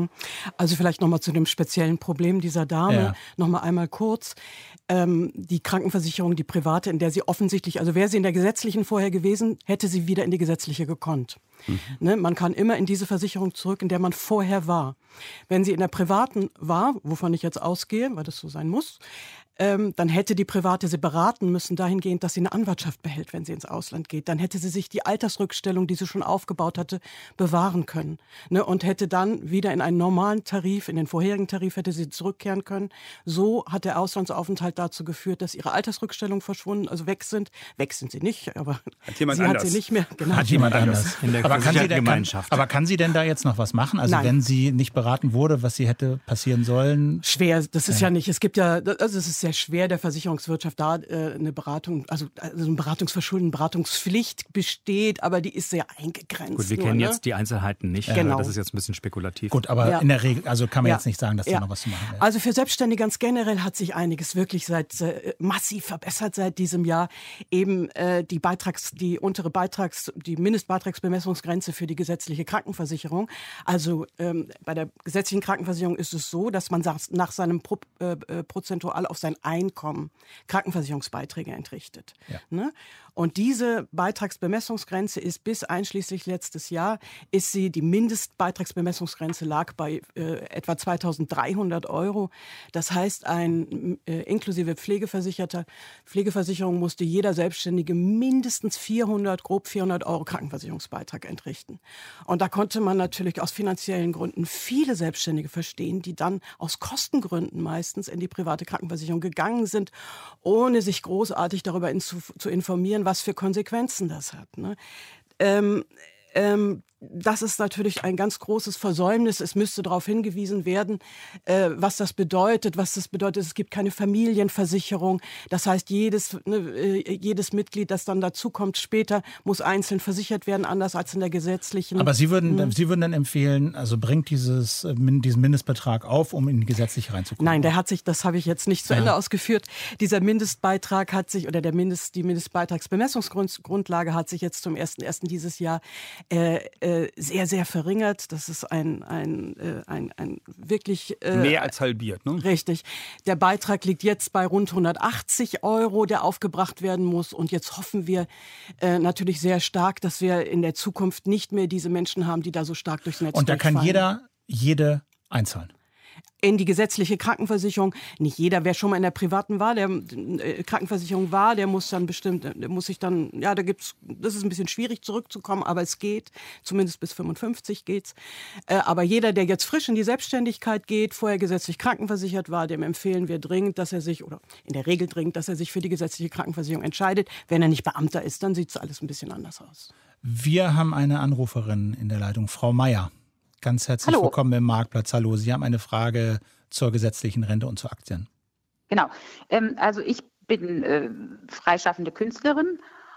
Also vielleicht nochmal zu dem speziellen Problem dieser Dame, ja. nochmal einmal kurz. Ähm, die Krankenversicherung, die private, in der sie offensichtlich, also wäre sie in der gesetzlichen vorher gewesen, hätte sie wieder in die gesetzliche gekonnt. Mhm. Ne, man kann immer in diese Versicherung zurück, in der man vorher war. Wenn sie in der privaten war, wovon ich jetzt ausgehe, weil das so sein muss, ähm, dann hätte die Private sie beraten müssen dahingehend, dass sie eine Anwartschaft behält, wenn sie ins Ausland geht. Dann hätte sie sich die Altersrückstellung, die sie schon aufgebaut hatte, bewahren können. Ne, und hätte dann wieder in einen normalen Tarif, in den vorherigen Tarif hätte sie zurückkehren können. So hat der Auslandsaufenthalt dazu geführt, dass ihre Altersrückstellungen verschwunden, also weg sind. Weg sind sie nicht, aber hat jemand sie anders. hat sie nicht mehr. Genau. Hat jemand anders. In der aber, kann sie denn, kann, Gemeinschaft. aber kann sie denn da jetzt noch was machen? Also Nein. wenn sie nicht beraten wurde, was sie hätte passieren sollen? Schwer, das ist ja, ja nicht. Es gibt ja, also es ist sehr schwer, der Versicherungswirtschaft da äh, eine Beratung, also, also eine Beratungsverschulden, Beratungspflicht besteht, aber die ist sehr eingegrenzt. Gut, wir nur, kennen ne? jetzt die Einzelheiten nicht. Genau. Das ist jetzt ein bisschen spekulativ. Gut, aber ja. in der Regel, also kann man ja. jetzt nicht sagen, dass ja. da noch was zu machen wäre. Also für Selbstständige ganz generell hat sich einiges wirklich seit äh, massiv verbessert seit diesem Jahr. Eben äh, die Beitrags, die untere Beitrags, die Mindestbeitragsbemessungsgrenze für die gesetzliche Krankenversicherung. Also ähm, bei der gesetzlichen Krankenversicherung ist es so, dass man nach seinem Pro, äh, prozentual auf sein Einkommen Krankenversicherungsbeiträge entrichtet. Ja. Ne? Und diese Beitragsbemessungsgrenze ist bis einschließlich letztes Jahr, ist sie, die Mindestbeitragsbemessungsgrenze lag bei äh, etwa zweitausenddreihundert Euro. Das heißt, ein äh, inklusive Pflegeversicherter, Pflegeversicherung musste jeder Selbstständige mindestens vierhundert, grob vierhundert Euro Krankenversicherungsbeitrag entrichten. Und da konnte man natürlich aus finanziellen Gründen viele Selbstständige verstehen, die dann aus Kostengründen meistens in die private Krankenversicherung gegangen sind, ohne sich großartig darüber in, zu, zu informieren, was für Konsequenzen das hat. Ne? Ähm, ähm, das ist natürlich ein ganz großes Versäumnis. Es müsste darauf hingewiesen werden, äh, was das bedeutet. Was das bedeutet, es gibt keine Familienversicherung. Das heißt, jedes, ne, äh, jedes Mitglied, das dann dazukommt später, muss einzeln versichert werden, anders als in der gesetzlichen. Aber Sie würden, hm. Sie würden dann empfehlen, also bringt dieses, diesen Mindestbetrag auf, um in die gesetzliche reinzukommen? Nein, der hat sich, das habe ich jetzt nicht zu ja. Ende ausgeführt. Dieser Mindestbeitrag hat sich, oder der Mindest, die Mindestbeitragsbemessungsgrundlage hat sich jetzt zum ersten ersten dieses Jahr äh, äh, sehr, sehr verringert. Das ist ein, ein, äh, ein, ein wirklich... Äh, Mehr als halbiert, ne? Richtig. Der Beitrag liegt jetzt bei rund hundertachtzig Euro, der aufgebracht werden muss. Und jetzt hoffen wir äh, natürlich sehr stark, dass wir in der Zukunft nicht mehr diese Menschen haben, die da so stark durchs Netz Und da kann durchfallen. jeder, jede einzahlen? In die gesetzliche Krankenversicherung. Nicht jeder, wer schon mal in der privaten war, der äh, Krankenversicherung war, der muss dann bestimmt, der muss sich dann, ja, da gibt's, das ist ein bisschen schwierig zurückzukommen, aber es geht, zumindest bis fünfundfünfzig geht's. Äh, aber jeder, der jetzt frisch in die Selbstständigkeit geht, vorher gesetzlich krankenversichert war, dem empfehlen wir dringend, dass er sich, oder in der Regel dringend, dass er sich für die gesetzliche Krankenversicherung entscheidet. Wenn er nicht Beamter ist, dann sieht's alles ein bisschen anders aus. Wir haben eine Anruferin in der Leitung, Frau Meier. Ganz herzlich Hallo. willkommen im Marktplatz. Hallo, Sie haben eine Frage zur gesetzlichen Rente und zu Aktien. Genau. Ähm, also ich bin äh, freischaffende Künstlerin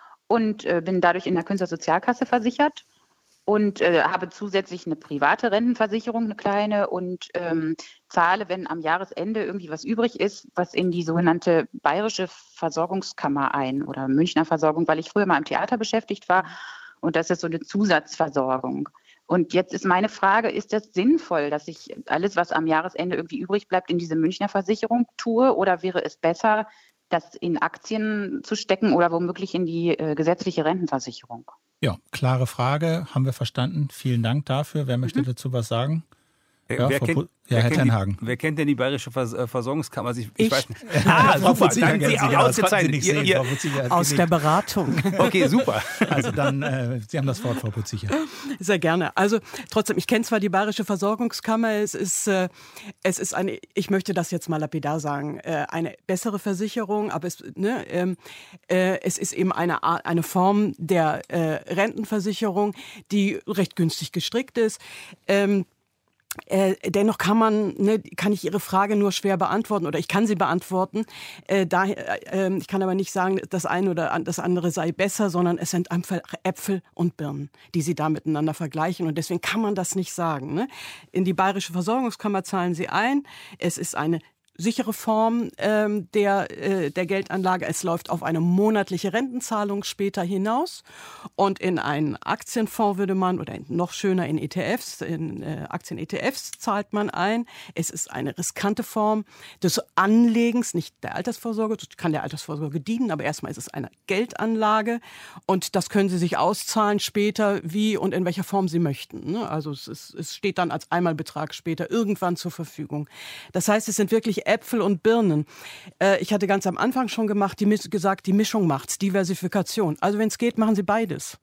und äh, bin dadurch in der Künstlersozialkasse versichert und äh, habe zusätzlich eine private Rentenversicherung, eine kleine, und ähm, zahle, wenn am Jahresende irgendwie was übrig ist, was in die sogenannte Bayerische Versorgungskammer ein oder Münchner Versorgung, weil ich früher mal im Theater beschäftigt war, und das ist so eine Zusatzversorgung. Und jetzt ist meine Frage, ist das sinnvoll, dass ich alles, was am Jahresende irgendwie übrig bleibt, in diese Münchner Versicherung tue? Oder wäre es besser, das in Aktien zu stecken oder womöglich in die äh, gesetzliche Rentenversicherung? Ja, klare Frage, haben wir verstanden. Vielen Dank dafür. Wer möchte mhm. dazu was sagen? Ja, wer, Frau kennt, ja, wer, Herr kennt Tenhagen. die, wer kennt denn die Bayerische Vers- äh, Versorgungskammer? Also ich, ich, Ich. weiß nicht. Ah, Ah, super, dann Sie Sie haben das ausgezeichnet. nicht Ihr, sehen, ihr, Frau Putzicher hat Aus genickt. der Beratung. okay, super. Also dann, äh, Sie haben das Wort, Frau Putzicher. Sehr gerne. Also trotzdem, ich kenne zwar die Bayerische Versorgungskammer, es ist, äh, es ist eine, ich möchte das jetzt mal lapidar sagen, äh, eine bessere Versicherung, aber es, ne, ähm, äh, es ist eben eine, Art, eine Form der äh, Rentenversicherung, die recht günstig gestrickt ist. Ähm, Äh, dennoch kann man, ne, kann ich Ihre Frage nur schwer beantworten oder ich kann sie beantworten. Äh, daher, äh, ich kann aber nicht sagen, das eine oder das andere sei besser, sondern es sind einfach Äpfel und Birnen, die Sie da miteinander vergleichen und deswegen kann man das nicht sagen. Ne? In die Bayerische Versorgungskammer zahlen Sie ein. Es ist eine sichere Form ähm, der, äh, der Geldanlage. Es läuft auf eine monatliche Rentenzahlung später hinaus. Und in einen Aktienfonds würde man, oder noch schöner in E T Fs, in äh, Aktien-E T Fs zahlt man ein. Es ist eine riskante Form des Anlegens, nicht der Altersvorsorge. Das kann der Altersvorsorge dienen, aber erstmal ist es eine Geldanlage. Und das können Sie sich auszahlen später, wie und in welcher Form Sie möchten. Ne? Also es, ist, es steht dann als Einmalbetrag später irgendwann zur Verfügung. Das heißt, es sind wirklich Äpfel und Birnen. Äh, ich hatte ganz am Anfang schon gemacht, die, gesagt, die Mischung macht's, Diversifikation. Also wenn es geht, machen Sie beides.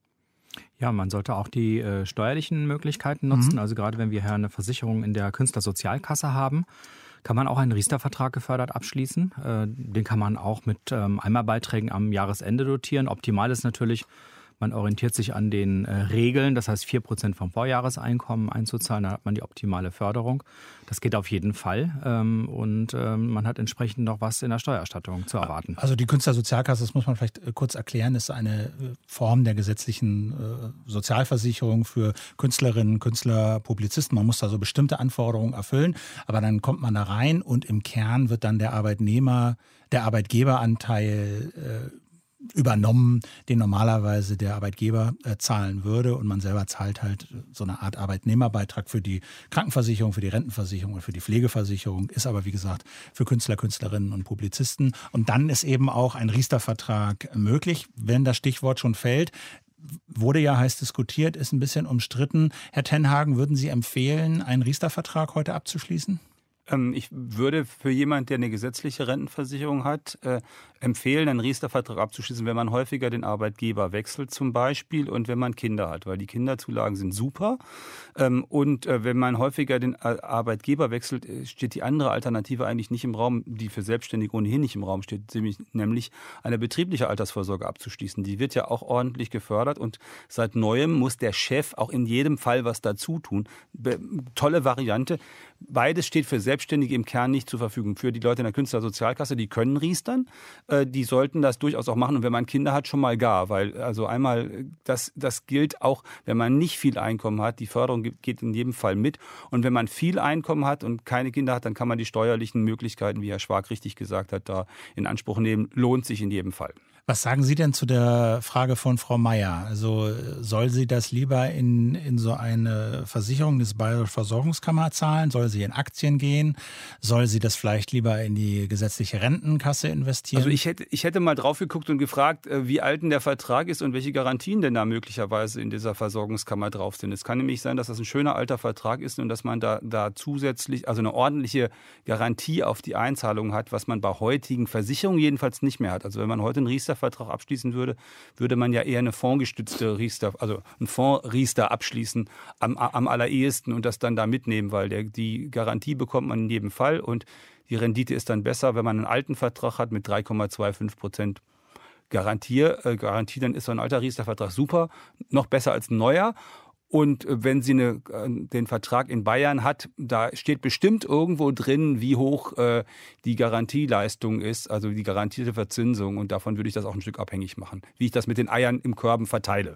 Ja, man sollte auch die äh, steuerlichen Möglichkeiten nutzen. Mhm. Also gerade wenn wir hier eine Versicherung in der Künstlersozialkasse haben, kann man auch einen Riester-Vertrag gefördert abschließen. Äh, den kann man auch mit ähm, Einmalbeiträgen am Jahresende dotieren. Optimal ist natürlich, man orientiert sich an den äh, Regeln, das heißt vier Prozent vom Vorjahreseinkommen einzuzahlen, dann hat man die optimale Förderung. Das geht auf jeden Fall ähm, und ähm, man hat entsprechend noch was in der Steuererstattung zu erwarten. Also die Künstlersozialkasse, das muss man vielleicht kurz erklären, ist eine Form der gesetzlichen äh, Sozialversicherung für Künstlerinnen, Künstler, Publizisten. Man muss da so bestimmte Anforderungen erfüllen, aber dann kommt man da rein und im Kern wird dann der Arbeitnehmer, der Arbeitgeberanteil äh, übernommen, den normalerweise der Arbeitgeber äh, zahlen würde und man selber zahlt halt so eine Art Arbeitnehmerbeitrag für die Krankenversicherung, für die Rentenversicherung und für die Pflegeversicherung, ist aber wie gesagt für Künstler, Künstlerinnen und Publizisten. Und dann ist eben auch ein Riester-Vertrag möglich, wenn das Stichwort schon fällt. Wurde ja heiß diskutiert, ist ein bisschen umstritten. Herr Tenhagen, würden Sie empfehlen, einen Riester-Vertrag heute abzuschließen? Ich würde für jemanden, der eine gesetzliche Rentenversicherung hat, äh, empfehlen, einen Riester-Vertrag abzuschließen, wenn man häufiger den Arbeitgeber wechselt zum Beispiel und wenn man Kinder hat, weil die Kinderzulagen sind super. Ähm, und äh, wenn man häufiger den Arbeitgeber wechselt, steht die andere Alternative eigentlich nicht im Raum, die für Selbstständige ohnehin nicht im Raum steht, nämlich eine betriebliche Altersvorsorge abzuschließen. Die wird ja auch ordentlich gefördert und seit Neuem muss der Chef auch in jedem Fall was dazu tun. Be- tolle Variante. Beides steht für Selbstständige im Kern nicht zur Verfügung. Für die Leute in der Künstlersozialkasse, die können riestern, äh, die sollten das durchaus auch machen. Und wenn man Kinder hat, schon mal gar. Weil also einmal, das, das gilt auch, wenn man nicht viel Einkommen hat. Die Förderung geht in jedem Fall mit. Und wenn man viel Einkommen hat und keine Kinder hat, dann kann man die steuerlichen Möglichkeiten, wie Herr Schwag richtig gesagt hat, da in Anspruch nehmen. Lohnt sich in jedem Fall. Was sagen Sie denn zu der Frage von Frau Meier? Also soll sie das lieber in, in so eine Versicherung des Bayerischen Versorgungskammer zahlen? Soll sie in Aktien gehen? Soll sie das vielleicht lieber in die gesetzliche Rentenkasse investieren? Also ich hätte, ich hätte mal drauf geguckt und gefragt, wie alt denn der Vertrag ist und welche Garantien denn da möglicherweise in dieser Versorgungskammer drauf sind. Es kann nämlich sein, dass das ein schöner alter Vertrag ist und dass man da, da zusätzlich, also eine ordentliche Garantie auf die Einzahlung hat, was man bei heutigen Versicherungen jedenfalls nicht mehr hat. Also wenn man heute einen Riester Vertrag abschließen würde, würde man ja eher eine fondsgestützte Riester, also einen Fonds-Riester abschließen am, am allerehesten und das dann da mitnehmen, weil der, die Garantie bekommt man in jedem Fall und die Rendite ist dann besser, wenn man einen alten Vertrag hat mit drei Komma fünfundzwanzig Prozent Garantie, äh, Garantie, dann ist so ein alter Riester-Vertrag super, noch besser als ein neuer. Und wenn sie eine, den Vertrag in Bayern hat, da steht bestimmt irgendwo drin, wie hoch äh, die Garantieleistung ist, also die garantierte Verzinsung. Und davon würde ich das auch ein Stück abhängig machen, wie ich das mit den Eiern im Körben verteile.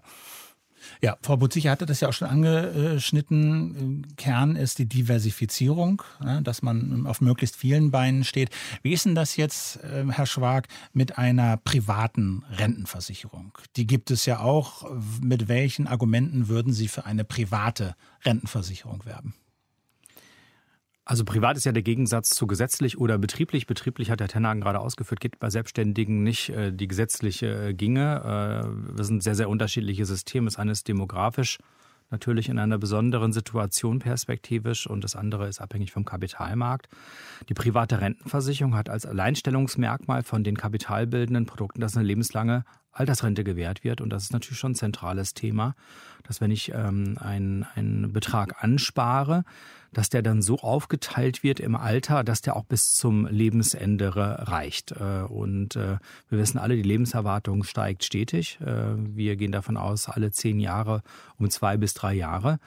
Ja, Frau Butzicher hatte das ja auch schon angeschnitten. Kern ist die Diversifizierung, dass man auf möglichst vielen Beinen steht. Wie ist denn das jetzt, Herr Schwag, mit einer privaten Rentenversicherung? Die gibt es ja auch. Mit welchen Argumenten würden Sie für eine private Rentenversicherung werben? Also privat ist ja der Gegensatz zu gesetzlich oder betrieblich. Betrieblich hat der Tenhagen gerade ausgeführt, geht bei Selbstständigen nicht. Die gesetzliche ginge. Das sind sehr, sehr unterschiedliche Systeme. Das eine ist demografisch natürlich in einer besonderen Situation perspektivisch und das andere ist abhängig vom Kapitalmarkt. Die private Rentenversicherung hat als Alleinstellungsmerkmal von den kapitalbildenden Produkten, dass eine lebenslange Altersrente gewährt wird. Und das ist natürlich schon ein zentrales Thema, dass wenn ich ähm, einen, einen Betrag anspare, dass der dann so aufgeteilt wird im Alter, dass der auch bis zum Lebensende reicht. Und wir wissen alle, die Lebenserwartung steigt stetig. Wir gehen davon aus, alle zehn Jahre um zwei bis drei Jahre.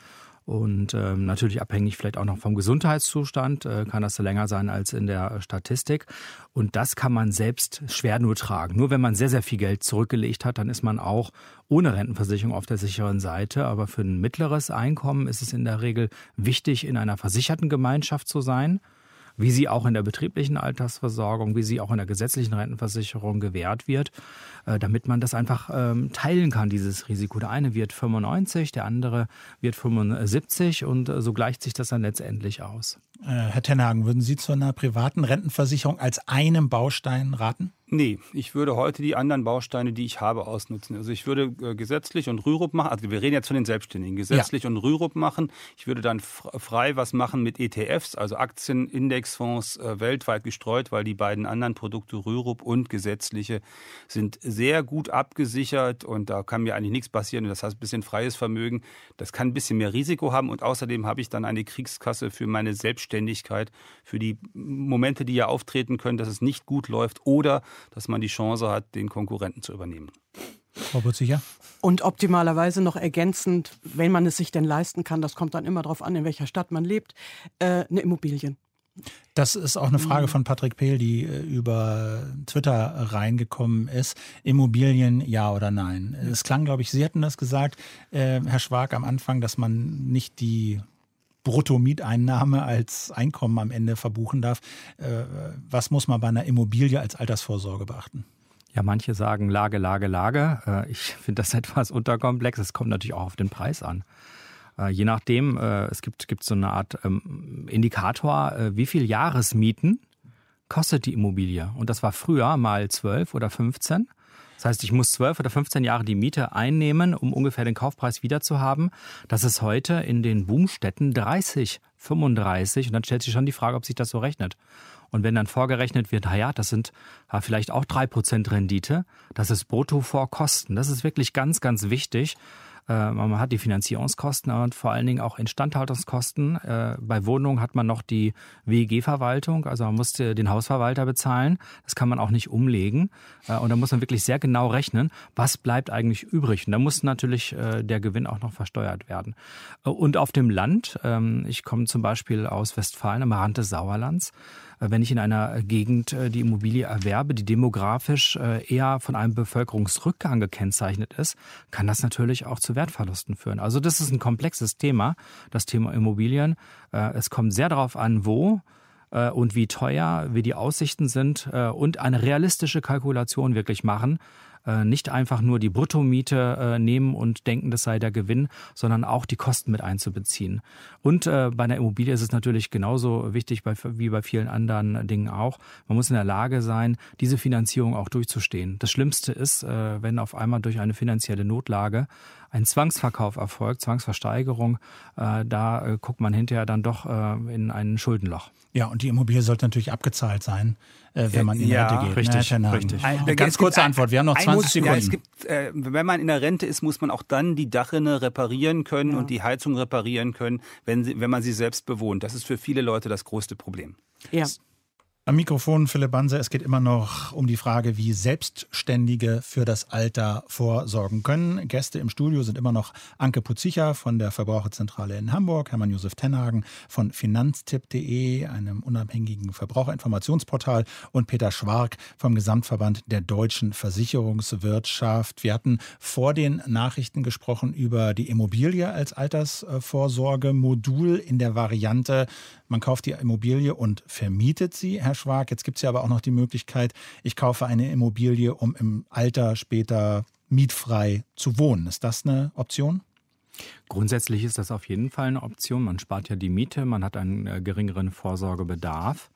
Und äh, natürlich abhängig vielleicht auch noch vom Gesundheitszustand, äh, kann das länger sein als in der Statistik. Und das kann man selbst schwer nur tragen. Nur wenn man sehr, sehr viel Geld zurückgelegt hat, dann ist man auch ohne Rentenversicherung auf der sicheren Seite. Aber für ein mittleres Einkommen ist es in der Regel wichtig, in einer versicherten Gemeinschaft zu sein, wie sie auch in der betrieblichen Altersversorgung, wie sie auch in der gesetzlichen Rentenversicherung gewährt wird, äh, damit man das einfach ähm, teilen kann, dieses Risiko. Der eine wird fünfundneunzig, der andere wird fünfundsiebzig und äh, so gleicht sich das dann letztendlich aus. Äh, Herr Tenhagen, würden Sie zu einer privaten Rentenversicherung als einem Baustein raten? Nee, ich würde heute die anderen Bausteine, die ich habe, ausnutzen. Also ich würde äh, gesetzlich und Rürup machen, also wir reden jetzt von den Selbstständigen, gesetzlich ja. und Rürup machen. Ich würde dann frei was machen mit E T Fs, also Aktien, Indexfonds, äh, weltweit gestreut, weil die beiden anderen Produkte, Rürup und gesetzliche, sind sehr gut abgesichert und da kann mir eigentlich nichts passieren. Das heißt, ein bisschen freies Vermögen, das kann ein bisschen mehr Risiko haben und außerdem habe ich dann eine Kriegskasse für meine Selbstständigkeit, für die Momente, die ja auftreten können, dass es nicht gut läuft oder dass man die Chance hat, den Konkurrenten zu übernehmen. Frau Butziger? Und optimalerweise noch ergänzend, wenn man es sich denn leisten kann, das kommt dann immer darauf an, in welcher Stadt man lebt, äh, eine Immobilien. Das ist auch eine Frage von Patrick Pehl, die über Twitter reingekommen ist. Immobilien, ja oder nein? Es klang, glaube ich, Sie hatten das gesagt, äh, Herr Schwark, am Anfang, dass man nicht die Bruttomieteinnahme als Einkommen am Ende verbuchen darf. Äh, was muss man bei einer Immobilie als Altersvorsorge beachten? Ja, manche sagen Lage, Lage, Lage. Äh, ich finde das etwas unterkomplex. Es kommt natürlich auch auf den Preis an. Äh, je nachdem, äh, es gibt, gibt so eine Art ähm, Indikator, äh, wie viel Jahresmieten kostet die Immobilie. Und das war früher mal zwölf oder fünfzehn. Das heißt, ich muss zwölf oder fünfzehn Jahre die Miete einnehmen, um ungefähr den Kaufpreis wieder zu haben. Das ist heute in den Boomstädten dreißig, fünfunddreißig. Und dann stellt sich schon die Frage, ob sich das so rechnet. Und wenn dann vorgerechnet wird, naja, das sind ja, vielleicht auch drei Prozent Rendite, das ist brutto vor Kosten. Das ist wirklich ganz, ganz wichtig. Man hat die Finanzierungskosten und vor allen Dingen auch Instandhaltungskosten. Bei Wohnungen hat man noch die W E G-Verwaltung, also man muss den Hausverwalter bezahlen. Das kann man auch nicht umlegen. Und da muss man wirklich sehr genau rechnen, was bleibt eigentlich übrig. Und da muss natürlich der Gewinn auch noch versteuert werden. Und auf dem Land, ich komme zum Beispiel aus Westfalen, am Rand des Sauerlands, wenn ich in einer Gegend die Immobilie erwerbe, die demografisch eher von einem Bevölkerungsrückgang gekennzeichnet ist, kann das natürlich auch zu Wertverlusten führen. Also das ist ein komplexes Thema, das Thema Immobilien. Es kommt sehr darauf an, wo und wie teuer, wie die Aussichten sind und eine realistische Kalkulation wirklich machen. Nicht einfach nur die Bruttomiete nehmen und denken, das sei der Gewinn, sondern auch die Kosten mit einzubeziehen. Und bei einer Immobilie ist es natürlich genauso wichtig wie bei vielen anderen Dingen auch. Man muss in der Lage sein, diese Finanzierung auch durchzustehen. Das Schlimmste ist, wenn auf einmal durch eine finanzielle Notlage ein Zwangsverkauf erfolgt, Zwangsversteigerung, da guckt man hinterher dann doch in ein Schuldenloch. Ja, und die Immobilie sollte natürlich abgezahlt sein, äh, wenn man in ja, Rente geht. Richtig, ne, richtig. Eine ganz kurze ein, Antwort, wir haben noch zwanzig muss, Sekunden. Ja, es gibt, äh, wenn man in der Rente ist, muss man auch dann die Dachrinne reparieren können ja. und die Heizung reparieren können, wenn, sie, wenn man sie selbst bewohnt. Das ist für viele Leute das größte Problem. Ja. Am Mikrofon Philipp Banse. Es geht immer noch um die Frage, wie Selbstständige für das Alter vorsorgen können. Gäste im Studio sind immer noch Anke Putzicher von der Verbraucherzentrale in Hamburg, Hermann Josef Tenhagen von finanztipp punkt de, einem unabhängigen Verbraucherinformationsportal, und Peter Schwark vom Gesamtverband der deutschen Versicherungswirtschaft. Wir hatten vor den Nachrichten gesprochen über die Immobilie als Altersvorsorgemodul in der Variante, man kauft die Immobilie und vermietet sie. Herr Schwark, jetzt gibt es ja aber auch noch die Möglichkeit, ich kaufe eine Immobilie, um im Alter später mietfrei zu wohnen. Ist das eine Option? Grundsätzlich ist das auf jeden Fall eine Option. Man spart ja die Miete, man hat einen äh, geringeren Vorsorgebedarf.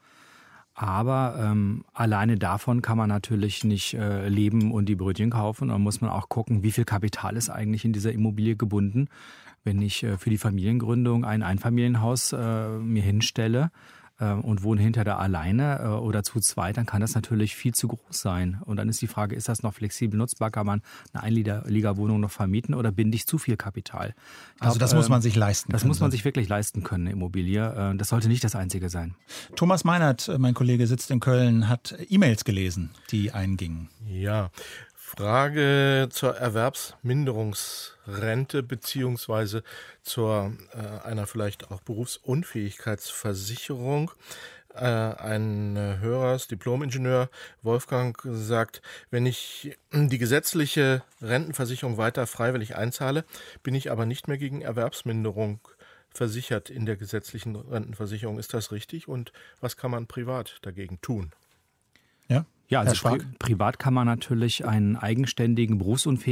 Aber ähm, alleine davon kann man natürlich nicht äh, leben und die Brötchen kaufen. Da muss man auch gucken, wie viel Kapital ist eigentlich in dieser Immobilie gebunden. Wenn ich äh, für die Familiengründung ein Einfamilienhaus äh, mir hinstelle äh, und wohne hinterher alleine äh, oder zu zweit, dann kann das natürlich viel zu groß sein. Und dann ist die Frage, ist das noch flexibel nutzbar? Kann man eine Einliegerwohnung noch vermieten oder binde ich zu viel Kapital? Ich also glaub, das muss ähm, man sich leisten Das können. muss man sich wirklich leisten können, eine Immobilie. Äh, das sollte nicht das Einzige sein. Thomas Meinert, mein Kollege, sitzt in Köln, hat E-Mails gelesen, die eingingen. Ja, Frage zur Erwerbsminderungsrente beziehungsweise zur äh, einer vielleicht auch Berufsunfähigkeitsversicherung. Äh, ein Hörer, Diplom-Ingenieur Wolfgang, sagt, wenn ich die gesetzliche Rentenversicherung weiter freiwillig einzahle, bin ich aber nicht mehr gegen Erwerbsminderung versichert in der gesetzlichen Rentenversicherung. Ist das richtig? Und was kann man privat dagegen tun? Ja. Ja, also pri privat kann man natürlich einen eigenständigen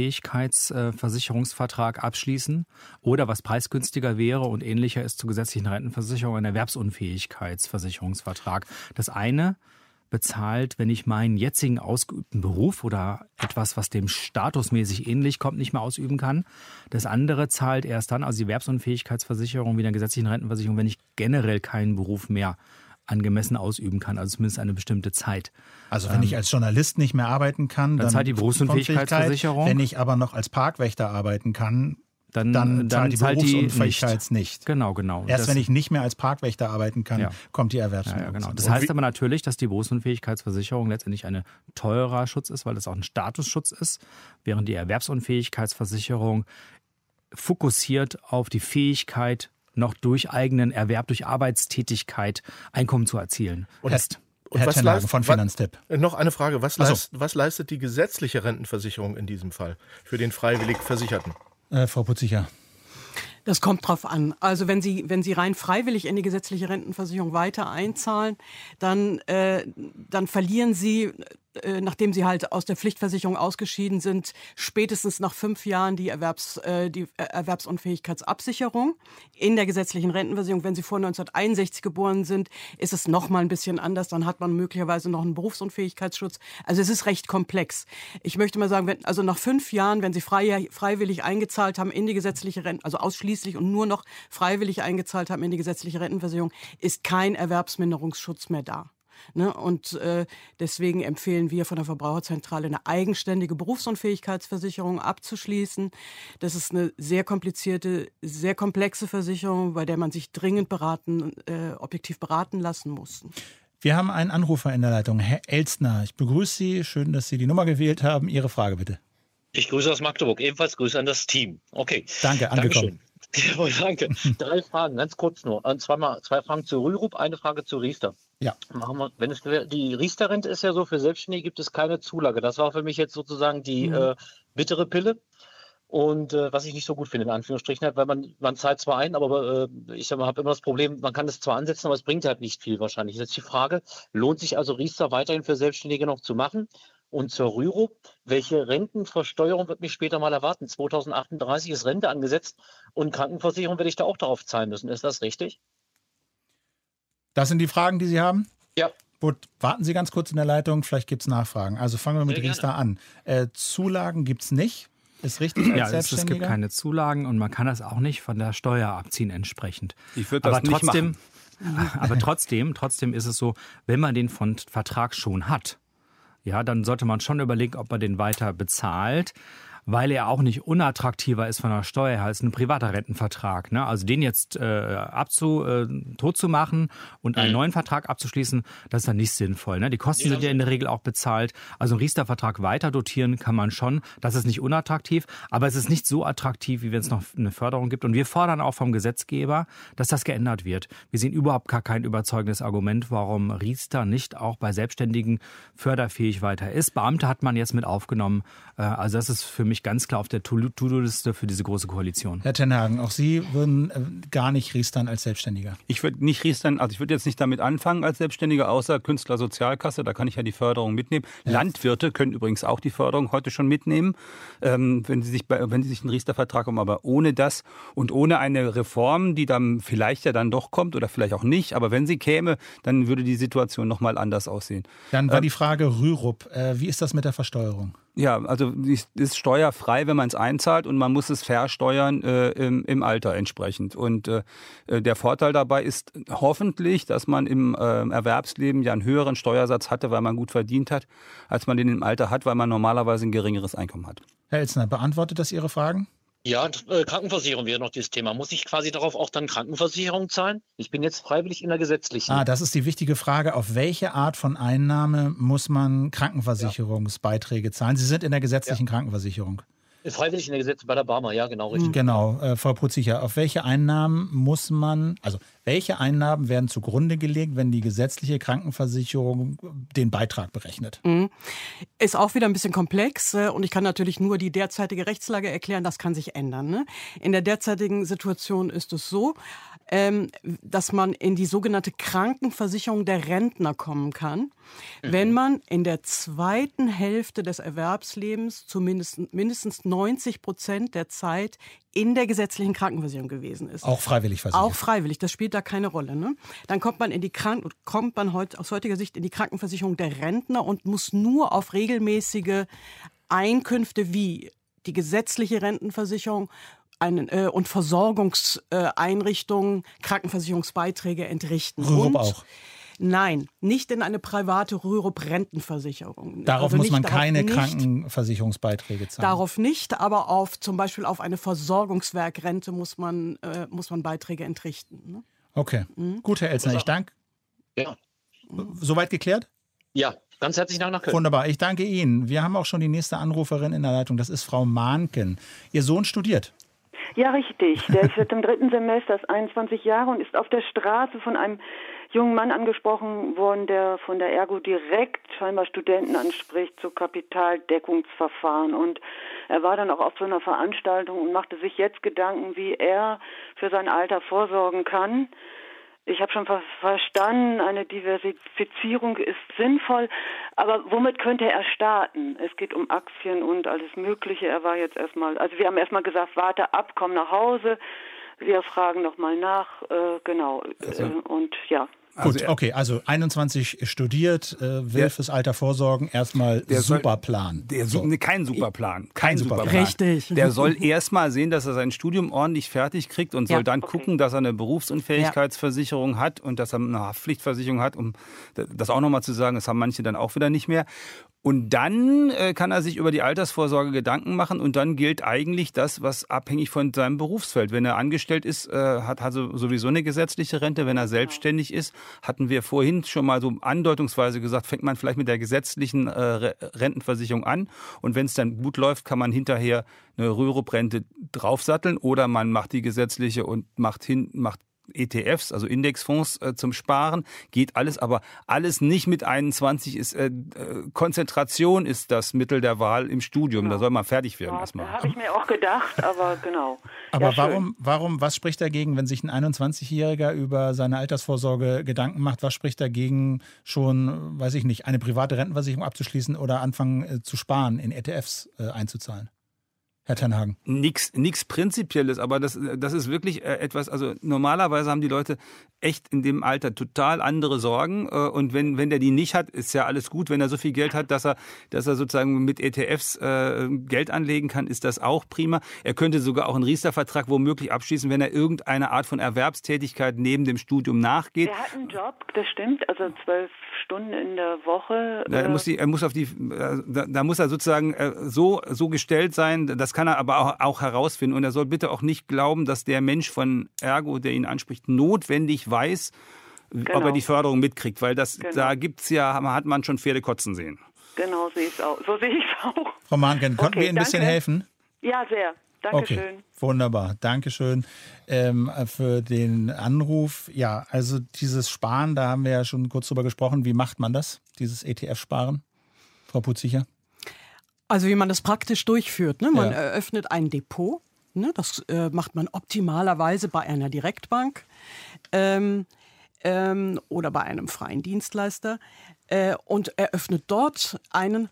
Berufsunfähigkeitsversicherungsvertrag abschließen oder was preisgünstiger wäre und ähnlicher ist zur gesetzlichen Rentenversicherung ein Erwerbsunfähigkeitsversicherungsvertrag. Das eine bezahlt, wenn ich meinen jetzigen ausgeübten Beruf oder etwas, was dem statusmäßig ähnlich kommt, nicht mehr ausüben kann. Das andere zahlt erst dann, also die Erwerbsunfähigkeitsversicherung wie in der gesetzlichen Rentenversicherung, wenn ich generell keinen Beruf mehr angemessen ausüben kann, also zumindest eine bestimmte Zeit. Also wenn ähm, ich als Journalist nicht mehr arbeiten kann, dann, dann zahlt die Berufsunfähigkeitsversicherung. Wenn ich aber noch als Parkwächter arbeiten kann, dann, dann, dann zahlt die Berufsunfähigkeit nicht. nicht. Genau, genau. Erst das, wenn ich nicht mehr als Parkwächter arbeiten kann, ja. kommt die Erwerbsminderung. Ja, ja, genau. Das heißt aber natürlich, dass die Berufsunfähigkeitsversicherung letztendlich ein teurer Schutz ist, weil das auch ein Statusschutz ist, während die Erwerbsunfähigkeitsversicherung fokussiert auf die Fähigkeit, noch durch eigenen Erwerb, durch Arbeitstätigkeit Einkommen zu erzielen. Und, ist. und Herr was leistet, von Finanztipp. Noch eine Frage, was, also. leist, was leistet die gesetzliche Rentenversicherung in diesem Fall für den freiwillig Versicherten? Äh, Frau Putzicher. Das kommt drauf an. Also wenn Sie, wenn Sie rein freiwillig in die gesetzliche Rentenversicherung weiter einzahlen, dann, äh, dann verlieren Sie, äh, nachdem Sie halt aus der Pflichtversicherung ausgeschieden sind, spätestens nach fünf Jahren die, Erwerbs, äh, die Erwerbsunfähigkeitsabsicherung in der gesetzlichen Rentenversicherung. Wenn Sie vor neunzehnhunderteinundsechzig geboren sind, ist es noch mal ein bisschen anders. Dann hat man möglicherweise noch einen Berufsunfähigkeitsschutz. Also es ist recht komplex. Ich möchte mal sagen, wenn, also nach fünf Jahren, wenn Sie frei, freiwillig eingezahlt haben in die gesetzliche Renten, also ausschließlich und nur noch freiwillig eingezahlt haben in die gesetzliche Rentenversicherung, ist kein Erwerbsminderungsschutz mehr da. Ne? Und äh, deswegen empfehlen wir von der Verbraucherzentrale eine eigenständige Berufsunfähigkeitsversicherung abzuschließen. Das ist eine sehr komplizierte, sehr komplexe Versicherung, bei der man sich dringend beraten, äh, objektiv beraten lassen muss. Wir haben einen Anrufer in der Leitung, Herr Elstner. Ich begrüße Sie, schön, dass Sie die Nummer gewählt haben. Ihre Frage bitte. Ich grüße aus Magdeburg, ebenfalls Grüße an das Team. Okay. Danke, angekommen. Jawohl, danke. Drei Fragen, ganz kurz nur. Und zweimal, zwei Fragen zu Rürup, eine Frage zu Riester. Ja. Machen wir, wenn es, die Riester-Rente ist ja so, für Selbstständige gibt es keine Zulage. Das war für mich jetzt sozusagen die mhm. äh, bittere Pille. Und äh, was ich nicht so gut finde, in Anführungsstrichen, weil man, man zahlt zwar ein, aber äh, ich sag mal, habe immer das Problem, man kann es zwar ansetzen, aber es bringt halt nicht viel wahrscheinlich. Jetzt die Frage, lohnt sich also Riester weiterhin für Selbstständige noch zu machen? Und zur Rürup, welche Rentenversteuerung wird mich später mal erwarten? zweitausendachtunddreißig ist Rente angesetzt und Krankenversicherung werde ich da auch darauf zahlen müssen. Ist das richtig? Das sind die Fragen, die Sie haben? Ja. Gut, warten Sie ganz kurz in der Leitung, vielleicht gibt es Nachfragen. Also fangen wir mit Riester an. Äh, Zulagen gibt es nicht, ist richtig als ja, Selbstständiger? Es, es gibt keine Zulagen und man kann das auch nicht von der Steuer abziehen entsprechend. Ich würde das aber nicht trotzdem, machen. Aber trotzdem, trotzdem ist es so, wenn man den von Vertrag schon hat, ja, dann sollte man schon überlegen, ob man den weiter bezahlt, weil er auch nicht unattraktiver ist von der Steuer her als ein privater Rentenvertrag. Ne? Also den jetzt äh, abzu, äh, tot zu machen und einen mhm. neuen Vertrag abzuschließen, das ist dann nicht sinnvoll. Ne? Die Kosten ja, sind ja in der Regel auch bezahlt. Also einen Riester-Vertrag weiter dotieren kann man schon. Das ist nicht unattraktiv, aber es ist nicht so attraktiv, wie wenn es noch eine Förderung gibt. Und wir fordern auch vom Gesetzgeber, dass das geändert wird. Wir sehen überhaupt gar kein überzeugendes Argument, warum Riester nicht auch bei Selbstständigen förderfähig weiter ist. Beamte hat man jetzt mit aufgenommen. Äh, also das ist für mich ganz klar auf der To-Do-Liste für diese große Koalition. Herr Tenhagen, auch Sie würden äh, gar nicht riestern als Selbstständiger? Ich würde nicht riestern, also ich würde jetzt nicht damit anfangen als Selbstständiger, außer Künstlersozialkasse, da kann ich ja die Förderung mitnehmen. Ja. Landwirte können übrigens auch die Förderung heute schon mitnehmen, ähm, wenn sie sich bei, wenn sie sich einen Riestervertrag haben, aber ohne das und ohne eine Reform, die dann vielleicht ja dann doch kommt oder vielleicht auch nicht, aber wenn sie käme, dann würde die Situation nochmal anders aussehen. Dann war ähm, die Frage Rürup, äh, wie ist das mit der Versteuerung? Ja, also es ist steuerfrei, wenn man es einzahlt und man muss es versteuern äh, im, im Alter entsprechend. Und äh, der Vorteil dabei ist hoffentlich, dass man im äh, Erwerbsleben ja einen höheren Steuersatz hatte, weil man gut verdient hat, als man den im Alter hat, weil man normalerweise ein geringeres Einkommen hat. Herr Elstner, beantwortet das Ihre Fragen? Ja, äh, Krankenversicherung wäre noch dieses Thema. Muss ich quasi darauf auch dann Krankenversicherung zahlen? Ich bin jetzt freiwillig in der gesetzlichen. Ah, das ist die wichtige Frage. Auf welche Art von Einnahme muss man Krankenversicherungsbeiträge zahlen? Sie sind in der gesetzlichen ja. Krankenversicherung. Freiwillig in der Gesetz bei der Barmer, ja, genau, richtig. Genau, äh, Frau Prutzicher, auf welche Einnahmen muss man, also welche Einnahmen werden zugrunde gelegt, wenn die gesetzliche Krankenversicherung den Beitrag berechnet? Mhm. Ist auch wieder ein bisschen komplex äh, und ich kann natürlich nur die derzeitige Rechtslage erklären, das kann sich ändern. Ne? In der derzeitigen Situation ist es so, ähm, dass man in die sogenannte Krankenversicherung der Rentner kommen kann, mhm. wenn man in der zweiten Hälfte des Erwerbslebens zumindest mindestens neunzig Prozent der Zeit in der gesetzlichen Krankenversicherung gewesen ist. Auch freiwillig versichert? Auch freiwillig, das spielt da keine Rolle. Ne? Dann kommt man, in die Kranken- kommt man heut, aus heutiger Sicht in die Krankenversicherung der Rentner und muss nur auf regelmäßige Einkünfte wie die gesetzliche Rentenversicherung einen, äh, und Versorgungseinrichtungen, äh, Krankenversicherungsbeiträge entrichten. Rürup und auch? Nein, nicht in eine private Rürup-Rentenversicherung. Darauf also muss nicht, man darauf keine nicht, Krankenversicherungsbeiträge zahlen? Darauf nicht, aber auf zum Beispiel auf eine Versorgungswerkrente muss man, äh, muss man Beiträge entrichten. Ne? Okay, mhm. Gut, Herr Elzner, ich danke. Ja. Soweit geklärt? Ja, ganz herzlichen Dank nach Köln. Wunderbar, ich danke Ihnen. Wir haben auch schon die nächste Anruferin in der Leitung, das ist Frau Mahnken. Ihr Sohn studiert? Ja, richtig. Der ist jetzt im dritten Semester, ist einundzwanzig Jahre und ist auf der Straße von einem jungen Mann angesprochen worden, der von der Ergo direkt scheinbar Studenten anspricht zu Kapitaldeckungsverfahren. Und er war dann auch auf so einer Veranstaltung und machte sich jetzt Gedanken, wie er für sein Alter vorsorgen kann. Ich habe schon ver- verstanden, eine Diversifizierung ist sinnvoll, aber womit könnte er starten? Es geht um Aktien und alles Mögliche. Er war jetzt erstmal, also wir haben erstmal gesagt, warte ab, komm nach Hause. Wir fragen nochmal nach, äh, genau, also, äh, und ja. Gut, okay, also einundzwanzig studiert, äh, will der, fürs Alter vorsorgen, erstmal super Plan. Der, so. nee, kein super Plan. Kein, kein super Plan. Richtig. Der soll erstmal sehen, dass er sein Studium ordentlich fertig kriegt und soll ja, dann okay. gucken, dass er eine Berufsunfähigkeitsversicherung ja. hat und dass er eine Haftpflichtversicherung hat, um das auch nochmal zu sagen, das haben manche dann auch wieder nicht mehr. Und dann äh, kann er sich über die Altersvorsorge Gedanken machen und dann gilt eigentlich das, was abhängig von seinem Berufsfeld. Wenn er angestellt ist, äh, hat also sowieso eine gesetzliche Rente. Wenn er selbstständig ist, hatten wir vorhin schon mal so andeutungsweise gesagt, fängt man vielleicht mit der gesetzlichen äh, Rentenversicherung an und wenn es dann gut läuft, kann man hinterher eine Rürup-Rente draufsatteln oder man macht die gesetzliche und macht hin, macht E T Fs, also Indexfonds äh, zum Sparen, geht alles, aber alles nicht mit einundzwanzig ist, äh, Konzentration ist das Mittel der Wahl im Studium, genau. Da soll man fertig werden ja, erstmal. Da habe ich mir auch gedacht, aber genau. Aber ja, warum, warum, was spricht dagegen, wenn sich ein einundzwanzigjähriger über seine Altersvorsorge Gedanken macht, was spricht dagegen, schon, weiß ich nicht, eine private Rentenversicherung abzuschließen oder anfangen äh, zu sparen, in E T Fs äh, einzuzahlen? Herr Tenhagen. Nix, nix Prinzipielles, aber das, das ist wirklich etwas, also normalerweise haben die Leute echt in dem Alter total andere Sorgen und wenn, wenn der die nicht hat, ist ja alles gut. Wenn er so viel Geld hat, dass er, dass er sozusagen mit E T Fs äh, Geld anlegen kann, ist das auch prima. Er könnte sogar auch einen Riester-Vertrag womöglich abschließen, wenn er irgendeine Art von Erwerbstätigkeit neben dem Studium nachgeht. Er hat einen Job, das stimmt, also zwölf Stunden in der Woche. Da, er muss die, er muss auf die, da, da muss er sozusagen so, so gestellt sein, das kann er aber auch, auch herausfinden. Und er soll bitte auch nicht glauben, dass der Mensch von Ergo, der ihn anspricht, notwendig weiß, genau. ob er die Förderung mitkriegt. Weil das, genau. da gibt's ja, hat man schon Pferde kotzen sehen. Genau, sehe ich auch. So sehe ich es auch. Frau Mahnken, konnten okay, wir Ihnen ein bisschen helfen? Ja, sehr. Dankeschön. Okay, wunderbar. Dankeschön ähm, für den Anruf. Ja, also dieses Sparen, da haben wir ja schon kurz drüber gesprochen. Wie macht man das, dieses E T F-Sparen? Frau Prutzicher? Also wie man das praktisch durchführt. Ne? Man ja. eröffnet ein Depot. Ne? Das äh, macht man optimalerweise bei einer Direktbank ähm, ähm, oder bei einem freien Dienstleister äh, und eröffnet dort einen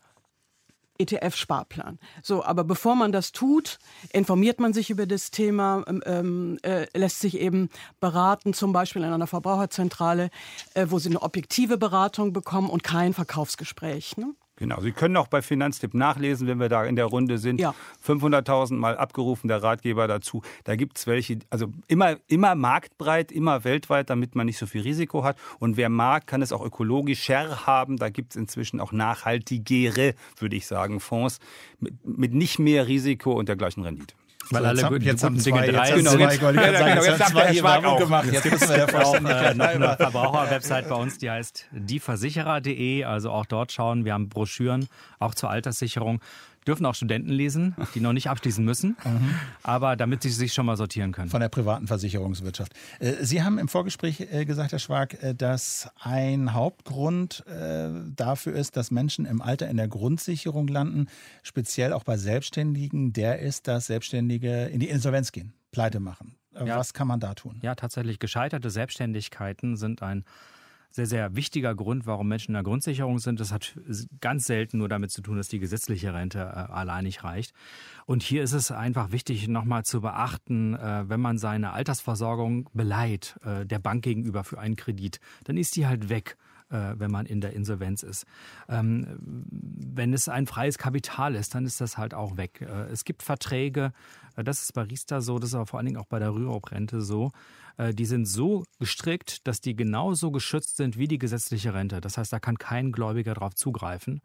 E T F-Sparplan. So, aber bevor man das tut, informiert man sich über das Thema, ähm, äh, lässt sich eben beraten, zum Beispiel in einer Verbraucherzentrale, äh, wo Sie eine objektive Beratung bekommen und kein Verkaufsgespräch. Ne? Genau, Sie können auch bei Finanztipp nachlesen, wenn wir da in der Runde sind. Ja. fünfhunderttausend Mal abgerufen, der Ratgeber dazu. Da gibt es welche, also immer, immer marktbreit, immer weltweit, damit man nicht so viel Risiko hat. Und wer mag, kann es auch ökologischer haben. Da gibt es inzwischen auch nachhaltigere, würde ich sagen, Fonds mit, mit nicht mehr Risiko und der gleichen Rendite. Weil so, alle jetzt guten, jetzt guten haben Dinge zwei, drei jetzt sind. haben zwei, Gold, Genau, sagen, genau, jetzt jetzt haben sagt zwei der hier Schwag Werbung auch. gemacht. Jetzt müssen wir der auch Vollständigkeit äh, noch eine halber. Verbraucher-Website bei uns, die heißt dieversicherer punkt de, also auch dort schauen. Wir haben Broschüren, auch zur Alterssicherung. Dürfen auch Studenten lesen, die noch nicht abschließen müssen, mhm. aber damit sie sich schon mal sortieren können. Von der privaten Versicherungswirtschaft. Sie haben im Vorgespräch gesagt, Herr Schwag, dass ein Hauptgrund dafür ist, dass Menschen im Alter in der Grundsicherung landen, speziell auch bei Selbstständigen, der ist, dass Selbstständige in die Insolvenz gehen, pleite machen. Ja. Was kann man da tun? Ja, tatsächlich. Gescheiterte Selbstständigkeiten sind ein sehr, sehr wichtiger Grund, warum Menschen in der Grundsicherung sind. Das hat ganz selten nur damit zu tun, dass die gesetzliche Rente äh, allein nicht reicht. Und hier ist es einfach wichtig, nochmal zu beachten, äh, wenn man seine Altersversorgung beleiht, äh, der Bank gegenüber für einen Kredit, dann ist die halt weg, äh, wenn man in der Insolvenz ist. Ähm, wenn es ein freies Kapital ist, dann ist das halt auch weg. Äh, es gibt Verträge, äh, das ist bei Riester so, das ist aber vor allen Dingen auch bei der Rürup-Rente so, die sind so gestrickt, dass die genauso geschützt sind wie die gesetzliche Rente. Das heißt, da kann kein Gläubiger darauf zugreifen.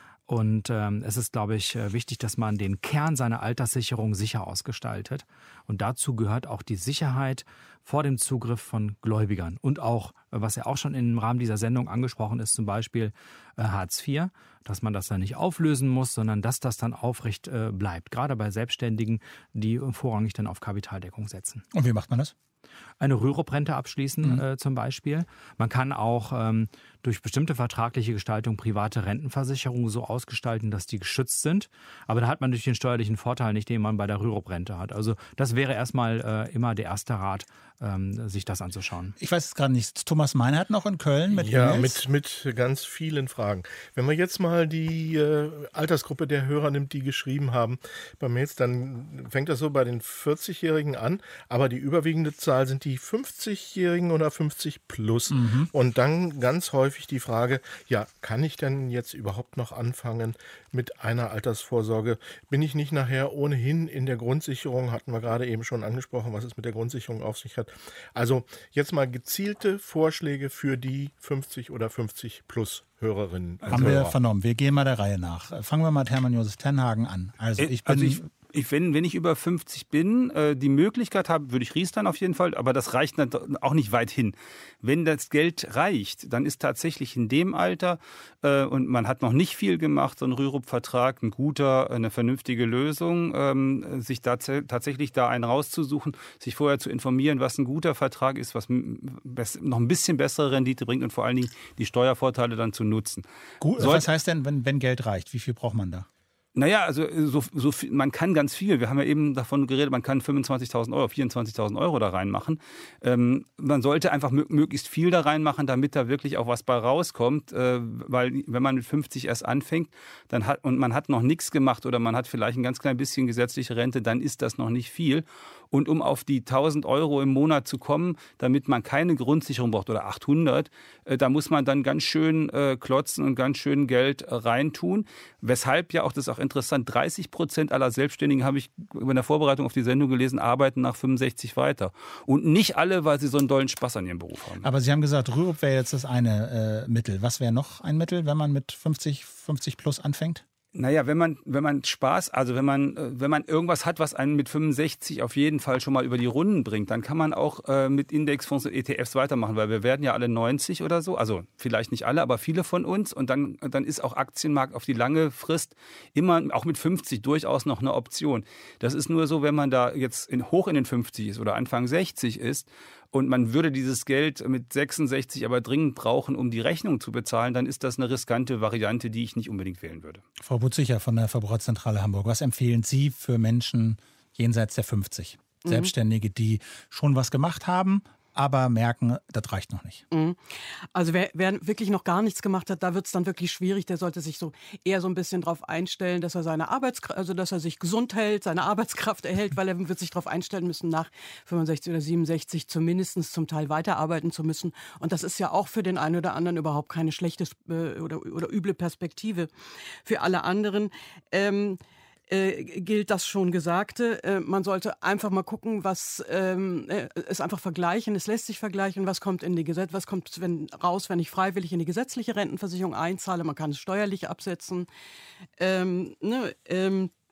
Und ähm, es ist, glaube ich, wichtig, dass man den Kern seiner Alterssicherung sicher ausgestaltet. Und dazu gehört auch die Sicherheit vor dem Zugriff von Gläubigern. Und auch, was ja auch schon im Rahmen dieser Sendung angesprochen ist, zum Beispiel äh, Hartz vier, dass man das dann nicht auflösen muss, sondern dass das dann aufrecht äh, bleibt. Gerade bei Selbstständigen, die vorrangig dann auf Kapitaldeckung setzen. Und wie macht man das? Eine Rürup-Rente abschließen mhm. äh, zum Beispiel. Man kann auch ähm, durch bestimmte vertragliche Gestaltung private Rentenversicherungen so ausgestalten, dass die geschützt sind. Aber da hat man durch den steuerlichen Vorteil nicht, den man bei der Rürup-Rente hat. Also das wäre erstmal äh, immer der erste Rat, ähm, sich das anzuschauen. Ich weiß es gerade nicht. Thomas Meinert noch in Köln mit Ja, E-Mails? mit, mit ganz vielen Fragen. Wenn man jetzt mal die äh, Altersgruppe der Hörer nimmt, die geschrieben haben bei Mails, dann fängt das so bei den vierzig-Jährigen an, aber die überwiegende Zahl sind die fünfzigjährigen oder fünfzig plus. Mhm. Und dann ganz häufig die Frage, ja, kann ich denn jetzt überhaupt noch anfangen mit einer Altersvorsorge? Bin ich nicht nachher ohnehin in der Grundsicherung, hatten wir gerade eben schon angesprochen, was es mit der Grundsicherung auf sich hat. Also jetzt mal gezielte Vorschläge für die fünfzig oder fünfzig plus Hörerinnen. Haben wir vernommen. Wir gehen mal der Reihe nach. Fangen wir mal mit Hermann Josef Tenhagen an. Also ich bin... Also ich Ich, wenn, wenn ich über fünfzig bin, äh, die Möglichkeit habe, würde ich riestern auf jeden Fall, aber das reicht auch nicht weit hin. Wenn das Geld reicht, dann ist tatsächlich in dem Alter, äh, und man hat noch nicht viel gemacht, so ein Rürup-Vertrag, ein guter, eine vernünftige Lösung, ähm, sich da tatsächlich da einen rauszusuchen, sich vorher zu informieren, was ein guter Vertrag ist, was noch ein bisschen bessere Rendite bringt und vor allen Dingen die Steuervorteile dann zu nutzen. Gut, was heißt denn, wenn, wenn Geld reicht? Wie viel braucht man da? Naja, also so, so viel, man kann ganz viel. Wir haben ja eben davon geredet, man kann fünfundzwanzigtausend Euro, vierundzwanzigtausend Euro da reinmachen. Ähm, man sollte einfach mö- möglichst viel da reinmachen, damit da wirklich auch was bei rauskommt. Äh, weil wenn man mit fünfzig erst anfängt dann hat, und man hat noch nichts gemacht oder man hat vielleicht ein ganz klein bisschen gesetzliche Rente, dann ist das noch nicht viel. Und um auf die tausend Euro im Monat zu kommen, damit man keine Grundsicherung braucht oder achthundert, äh, da muss man dann ganz schön äh, klotzen und ganz schön Geld äh, reintun. Weshalb ja auch, das ist auch interessant, dreißig Prozent aller Selbstständigen, habe ich in der Vorbereitung auf die Sendung gelesen, arbeiten nach fünfundsechzig weiter. Und nicht alle, weil sie so einen dollen Spaß an ihrem Beruf haben. Aber Sie haben gesagt, Rürup wäre jetzt das eine äh, Mittel. Was wäre noch ein Mittel, wenn man mit fünfzig, fünfzig plus anfängt? Naja, wenn man, wenn man Spaß, also wenn man, wenn man irgendwas hat, was einen mit fünfundsechzig auf jeden Fall schon mal über die Runden bringt, dann kann man auch äh, mit Indexfonds und E T Fs weitermachen, weil wir werden ja alle neunzig oder so, also vielleicht nicht alle, aber viele von uns, und dann, dann ist auch Aktienmarkt auf die lange Frist immer, auch mit fünfzig, durchaus noch eine Option. Das ist nur so, wenn man da jetzt in, hoch in den fünfzig ist oder Anfang sechzig ist, und man würde dieses Geld mit sechsundsechzig aber dringend brauchen, um die Rechnung zu bezahlen, dann ist das eine riskante Variante, die ich nicht unbedingt wählen würde. Frau Butzicher von der Verbraucherzentrale Hamburg, was empfehlen Sie für Menschen jenseits der fünfzig? Mhm. Selbstständige, die schon was gemacht haben, aber merken, das reicht noch nicht. Also wer, wer wirklich noch gar nichts gemacht hat, da wird es dann wirklich schwierig. Der sollte sich so eher so ein bisschen darauf einstellen, dass er seine Arbeitskraft, also dass er sich gesund hält, seine Arbeitskraft erhält, weil er wird sich darauf einstellen müssen, nach fünfundsechzig oder siebenundsechzig zumindest zum Teil weiterarbeiten zu müssen. Und das ist ja auch für den einen oder anderen überhaupt keine schlechte äh, oder, oder üble Perspektive. Für alle anderen ähm, Äh, gilt das schon Gesagte. Äh, man sollte einfach mal gucken, was ähm, äh, es einfach vergleichen. Es lässt sich vergleichen, was kommt in die Gesetz, was kommt wenn, raus, wenn ich freiwillig in die gesetzliche Rentenversicherung einzahle. Man kann es steuerlich absetzen. Ähm, ne, ähm,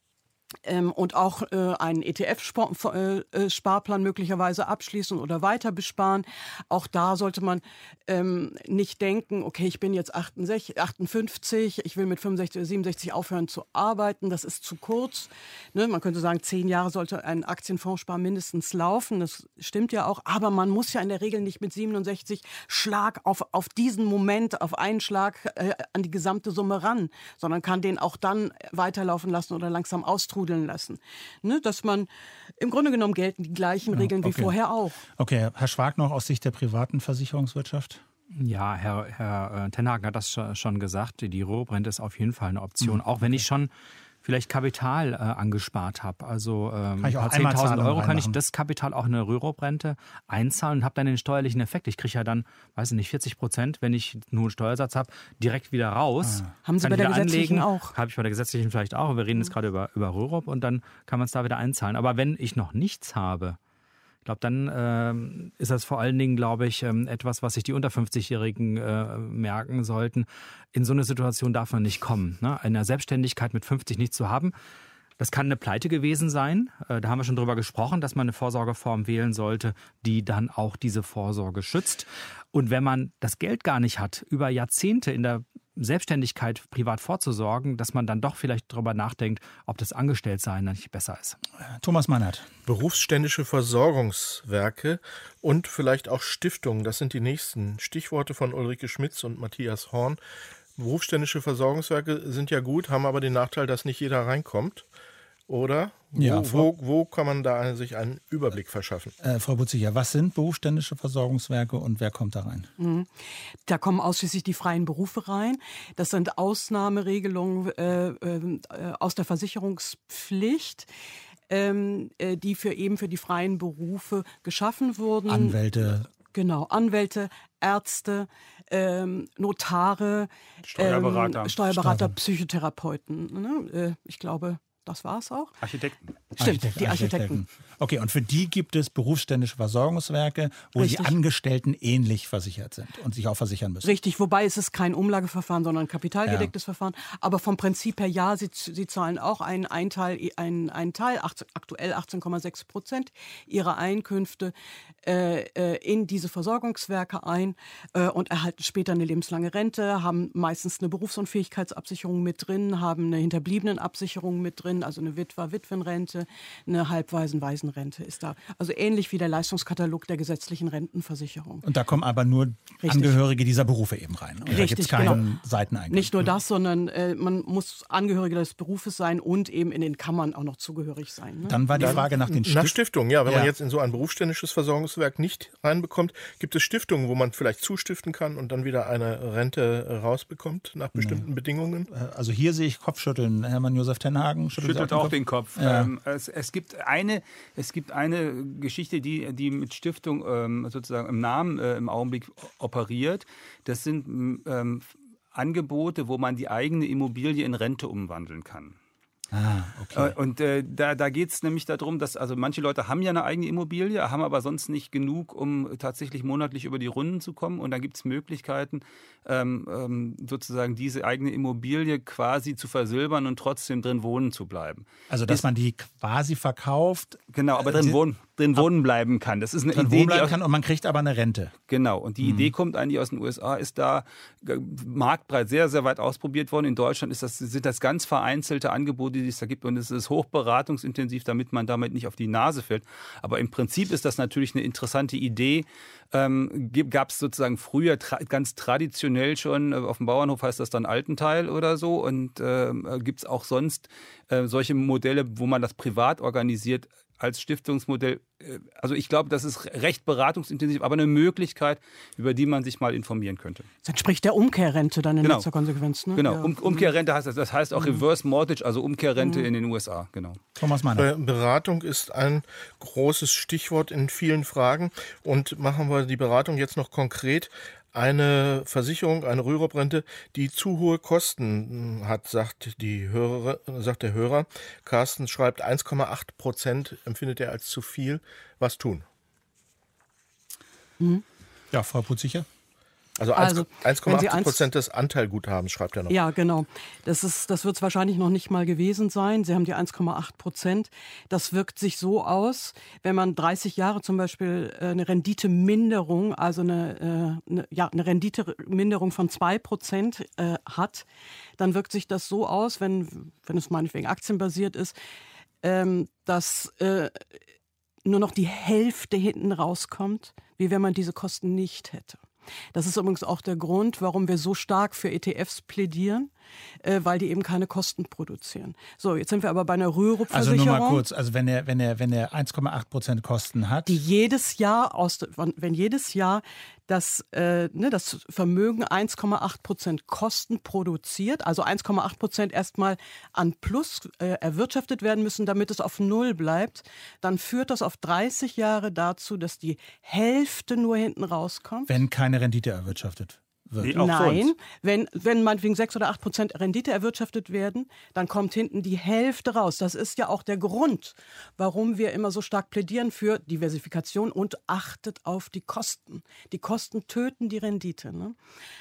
Ähm, und auch äh, einen E T F-Sparplan möglicherweise abschließen oder weiter besparen. Auch da sollte man ähm, nicht denken, okay, ich bin jetzt achtundsechzig, achtundfünfzig, ich will mit fünfundsechzig oder siebenundsechzig aufhören zu arbeiten, das ist zu kurz. Ne? Man könnte sagen, zehn Jahre sollte ein Aktienfondsspar mindestens laufen, das stimmt ja auch, aber man muss ja in der Regel nicht mit siebenundsechzig Schlag auf, auf diesen Moment, auf einen Schlag äh, an die gesamte Summe ran, sondern kann den auch dann weiterlaufen lassen oder langsam austrudeln lassen. Ne, dass man, im Grunde genommen gelten die gleichen Ja, Regeln okay. wie vorher auch. Okay, Herr Schwag noch aus Sicht der privaten Versicherungswirtschaft? Ja, Herr, Herr Tenhagen hat das schon gesagt, die Rürup-Rente ist auf jeden Fall eine Option, Mhm. auch wenn ich schon vielleicht Kapital äh, angespart habe. Also ähm, Kann ich auch zehntausend Euro kann ich reinmachen? das Kapital auch in eine Rürup-Rente einzahlen und habe dann den steuerlichen Effekt. Ich kriege ja dann, weiß ich nicht, vierzig Prozent, wenn ich nur einen Steuersatz habe, direkt wieder raus. Ah. Haben Sie Kann bei der wieder gesetzlichen anlegen. auch? Habe ich bei der gesetzlichen vielleicht auch. Wir reden Mhm. jetzt gerade über, über Rürup und dann kann man es da wieder einzahlen. Aber wenn ich noch nichts habe, ich glaube, dann ähm, ist das vor allen Dingen, glaube ich, ähm, etwas, was sich die unter fünfzigjährigen äh, merken sollten. In so eine Situation darf man nicht kommen. Ne? Eine Selbstständigkeit mit fünfzig nicht zu haben, das kann eine Pleite gewesen sein. Äh, da haben wir schon drüber gesprochen, dass man eine Vorsorgeform wählen sollte, die dann auch diese Vorsorge schützt. Und wenn man das Geld gar nicht hat, über Jahrzehnte in der Selbstständigkeit privat vorzusorgen, dass man dann doch vielleicht darüber nachdenkt, ob das Angestelltsein dann nicht besser ist. Thomas Mannert. Berufsständische Versorgungswerke und vielleicht auch Stiftungen, das sind die nächsten Stichworte von Ulrike Schmitz und Matthias Horn. Berufsständische Versorgungswerke sind ja gut, haben aber den Nachteil, dass nicht jeder reinkommt. Oder? Wo, Ja, wo, wo kann man da sich einen Überblick verschaffen? Äh, Frau Butziger, was sind berufsständische Versorgungswerke und wer kommt da rein? Mhm. Da kommen ausschließlich die freien Berufe rein. Das sind Ausnahmeregelungen äh, äh, aus der Versicherungspflicht, ähm, äh, die für eben für die freien Berufe geschaffen wurden. Anwälte. Genau, Anwälte, Ärzte, ähm, Notare, Steuerberater. ähm, Steuerberater, Steuer- Psychotherapeuten. Ne? Äh, ich glaube, das war es auch. Architekten. Stimmt, Architekten, die Architekten. Okay, und für die gibt es berufsständische Versorgungswerke, wo Richtig. die Angestellten ähnlich versichert sind und sich auch versichern müssen. Richtig, wobei es ist kein Umlageverfahren, sondern ein kapitalgedecktes ja. Verfahren. Aber vom Prinzip her ja, sie, sie zahlen auch einen, einen Teil, einen, einen Teil achtzehn, aktuell achtzehn Komma sechs Prozent ihrer Einkünfte äh, äh, in diese Versorgungswerke ein äh, und erhalten später eine lebenslange Rente, haben meistens eine Berufsunfähigkeitsabsicherung mit drin, haben eine Hinterbliebenenabsicherung mit drin, also eine Witwer-Witwenrente, eine Halbwaisen-Waisenrente ist da. Also ähnlich wie der Leistungskatalog der gesetzlichen Rentenversicherung. Und da kommen aber nur Richtig. Angehörige dieser Berufe eben rein. Und Richtig, da gibt es keinen genau. Seiteneingang. Nicht nur das, sondern äh, man muss Angehörige des Berufes sein und eben in den Kammern auch noch zugehörig sein. Ne? Dann war die Dann Frage nach den Nach Stiftungen. Stiftungen, ja. Wenn Ja. man jetzt in so ein berufsständisches Versorgungswerk nicht reinbekommt, gibt es Stiftungen, wo man vielleicht zustiften kann und dann wieder eine Rente rausbekommt nach bestimmten Bedingungen? Also hier sehe ich Kopfschütteln. Hermann Josef Tenhagen schüttelt, Schüttelt auch den Kopf. Ja. Ähm, es, es, gibt eine, es gibt eine Geschichte, die, die mit Stiftung ähm, sozusagen im Namen äh, im Augenblick operiert. Das sind ähm, Angebote, wo man die eigene Immobilie in Rente umwandeln kann. Ah, okay. Und äh, da, da geht es nämlich darum, dass also manche Leute haben ja eine eigene Immobilie, haben aber sonst nicht genug, um tatsächlich monatlich über die Runden zu kommen. Und da gibt es Möglichkeiten, ähm, ähm, sozusagen diese eigene Immobilie quasi zu versilbern und trotzdem drin wohnen zu bleiben. Also dass Ist- man die quasi verkauft, Genau, aber Äh, drin die- wohnen, drin wohnen bleiben kann. Das ist eine drin Idee, wohnen die bleiben aus, kann und man kriegt aber eine Rente. Genau, und die Mhm. Idee kommt eigentlich aus den U S A, ist da äh, marktbreit sehr, sehr weit ausprobiert worden. In Deutschland ist das, sind das ganz vereinzelte Angebote, die es da gibt, und es ist hochberatungsintensiv, damit man damit nicht auf die Nase fällt. Aber im Prinzip ist das natürlich eine interessante Idee. Ähm, gab es sozusagen früher tra- ganz traditionell schon, äh, auf dem Bauernhof heißt das dann Altenteil oder so, und äh, gibt es auch sonst äh, solche Modelle, wo man das privat organisiert, als Stiftungsmodell. Also ich glaube, das ist recht beratungsintensiv, aber eine Möglichkeit, über die man sich mal informieren könnte. Das entspricht der Umkehrrente dann in Genau. letzter Konsequenz. Ne? Genau, Ja. um, Umkehrrente heißt das. Das heißt auch Mhm. Reverse Mortgage, also Umkehrrente Mhm. in den U S A. Genau. Thomas Mann. Be- Beratung ist ein großes Stichwort in vielen Fragen. Und machen wir die Beratung jetzt noch konkret. Eine Versicherung, eine Rürup-Rente, die zu hohe Kosten hat, sagt, die Hörer, sagt der Hörer. Carsten schreibt, eins Komma acht Prozent empfindet er als zu viel. Was tun? Mhm. Ja, Frau Putzicher? Also, Also, eins Komma wenn acht Sie Prozent des Anteilguthabens, schreibt er noch. Ja, genau. Das ist, das wird es wahrscheinlich noch nicht mal gewesen sein. Sie haben die eins Komma acht Prozent. Das wirkt sich so aus, wenn man dreißig Jahre zum Beispiel äh, eine Renditeminderung, also eine, äh, eine, ja, eine Renditeminderung von zwei Prozent äh, hat, dann wirkt sich das so aus, wenn, wenn es meinetwegen aktienbasiert ist, ähm, dass äh, nur noch die Hälfte hinten rauskommt, wie wenn man diese Kosten nicht hätte. Das ist übrigens auch der Grund, warum wir so stark für E T Fs plädieren, äh, weil die eben keine Kosten produzieren. So, jetzt sind wir aber bei einer Rürup-Versicherung. Also nur mal kurz, also wenn er, wenn er, wenn er eins Komma acht Prozent Kosten hat. Die jedes Jahr, aus, wenn jedes Jahr das, äh, ne, das Vermögen eins Komma acht Prozent Kosten produziert, also eins Komma acht Prozent erstmal an Plus äh, erwirtschaftet werden müssen, damit es auf Null bleibt, dann führt das auf dreißig Jahre dazu, dass die Hälfte nur hinten rauskommt. Wenn keine Rendite erwirtschaftet wird. Nee, auch Nein, wenn, wenn meinetwegen sechs oder acht Prozent Rendite erwirtschaftet werden, dann kommt hinten die Hälfte raus. Das ist ja auch der Grund, warum wir immer so stark plädieren für Diversifikation und achtet auf die Kosten. Die Kosten töten die Rendite. Ne?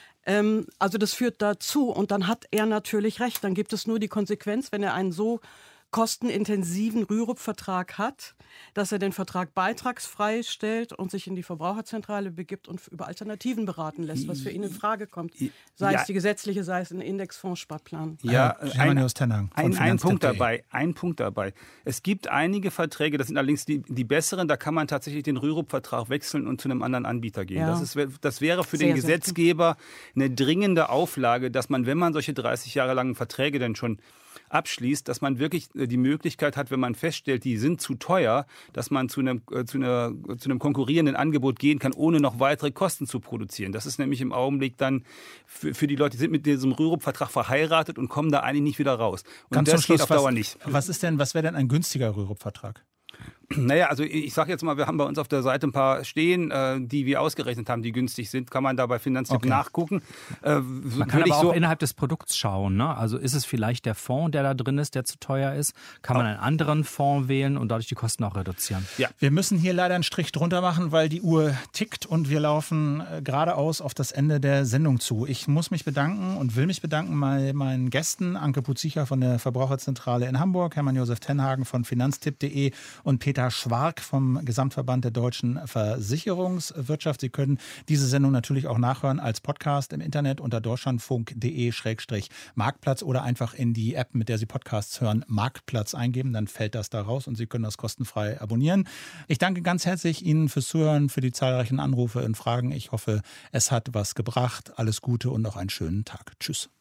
Ähm, also das führt dazu und dann hat er natürlich recht. Dann gibt es nur die Konsequenz, wenn er einen so kostenintensiven Rürup-Vertrag hat, dass er den Vertrag beitragsfrei stellt und sich in die Verbraucherzentrale begibt und über Alternativen beraten lässt, was für ihn in Frage kommt. Sei ja. es die gesetzliche, sei es ein Indexfondssparplan. Ja, äh, ein, Tenang ein, ein Punkt dabei, ein Punkt dabei. Es gibt einige Verträge, das sind allerdings die, die besseren, da kann man tatsächlich den Rürup-Vertrag wechseln und zu einem anderen Anbieter gehen. Ja. Das, ist, das wäre für Sehr den Gesetzgeber eine dringende Auflage, dass man, wenn man solche dreißig Jahre langen Verträge dann schon abschließt, dass man wirklich die Möglichkeit hat, wenn man feststellt, die sind zu teuer, dass man zu einem, zu einer, zu einem konkurrierenden Angebot gehen kann, ohne noch weitere Kosten zu produzieren. Das ist nämlich im Augenblick dann für, für die Leute, die sind mit diesem Rürup-Vertrag verheiratet und kommen da eigentlich nicht wieder raus. Und Ganz das zum Schluss, geht auf Dauer was, nicht. Was ist denn, was wäre denn ein günstiger Rürup-Vertrag? Naja, also ich sage jetzt mal, wir haben bei uns auf der Seite ein paar stehen, äh, die wir ausgerechnet haben, die günstig sind. Kann man da bei Finanztipp Okay. nachgucken. Äh, Man kann aber auch so innerhalb des Produkts schauen. Ne? Also ist es vielleicht der Fonds, der da drin ist, der zu teuer ist? Kann man einen anderen Fonds wählen und dadurch die Kosten auch reduzieren? Ja. Wir müssen hier leider einen Strich drunter machen, weil die Uhr tickt und wir laufen äh, geradeaus auf das Ende der Sendung zu. Ich muss mich bedanken und will mich bedanken bei meinen Gästen, Anke Putzicher von der Verbraucherzentrale in Hamburg, Hermann-Josef Tenhagen von Finanztipp punkt de und Peter Schwark vom Gesamtverband der deutschen Versicherungswirtschaft. Sie können diese Sendung natürlich auch nachhören als Podcast im Internet unter deutschlandfunk punkt de Schrägstrich Marktplatz oder einfach in die App, mit der Sie Podcasts hören, Marktplatz eingeben. Dann fällt das da raus und Sie können das kostenfrei abonnieren. Ich danke ganz herzlich Ihnen fürs Zuhören, für die zahlreichen Anrufe und Fragen. Ich hoffe, es hat was gebracht. Alles Gute und noch einen schönen Tag. Tschüss.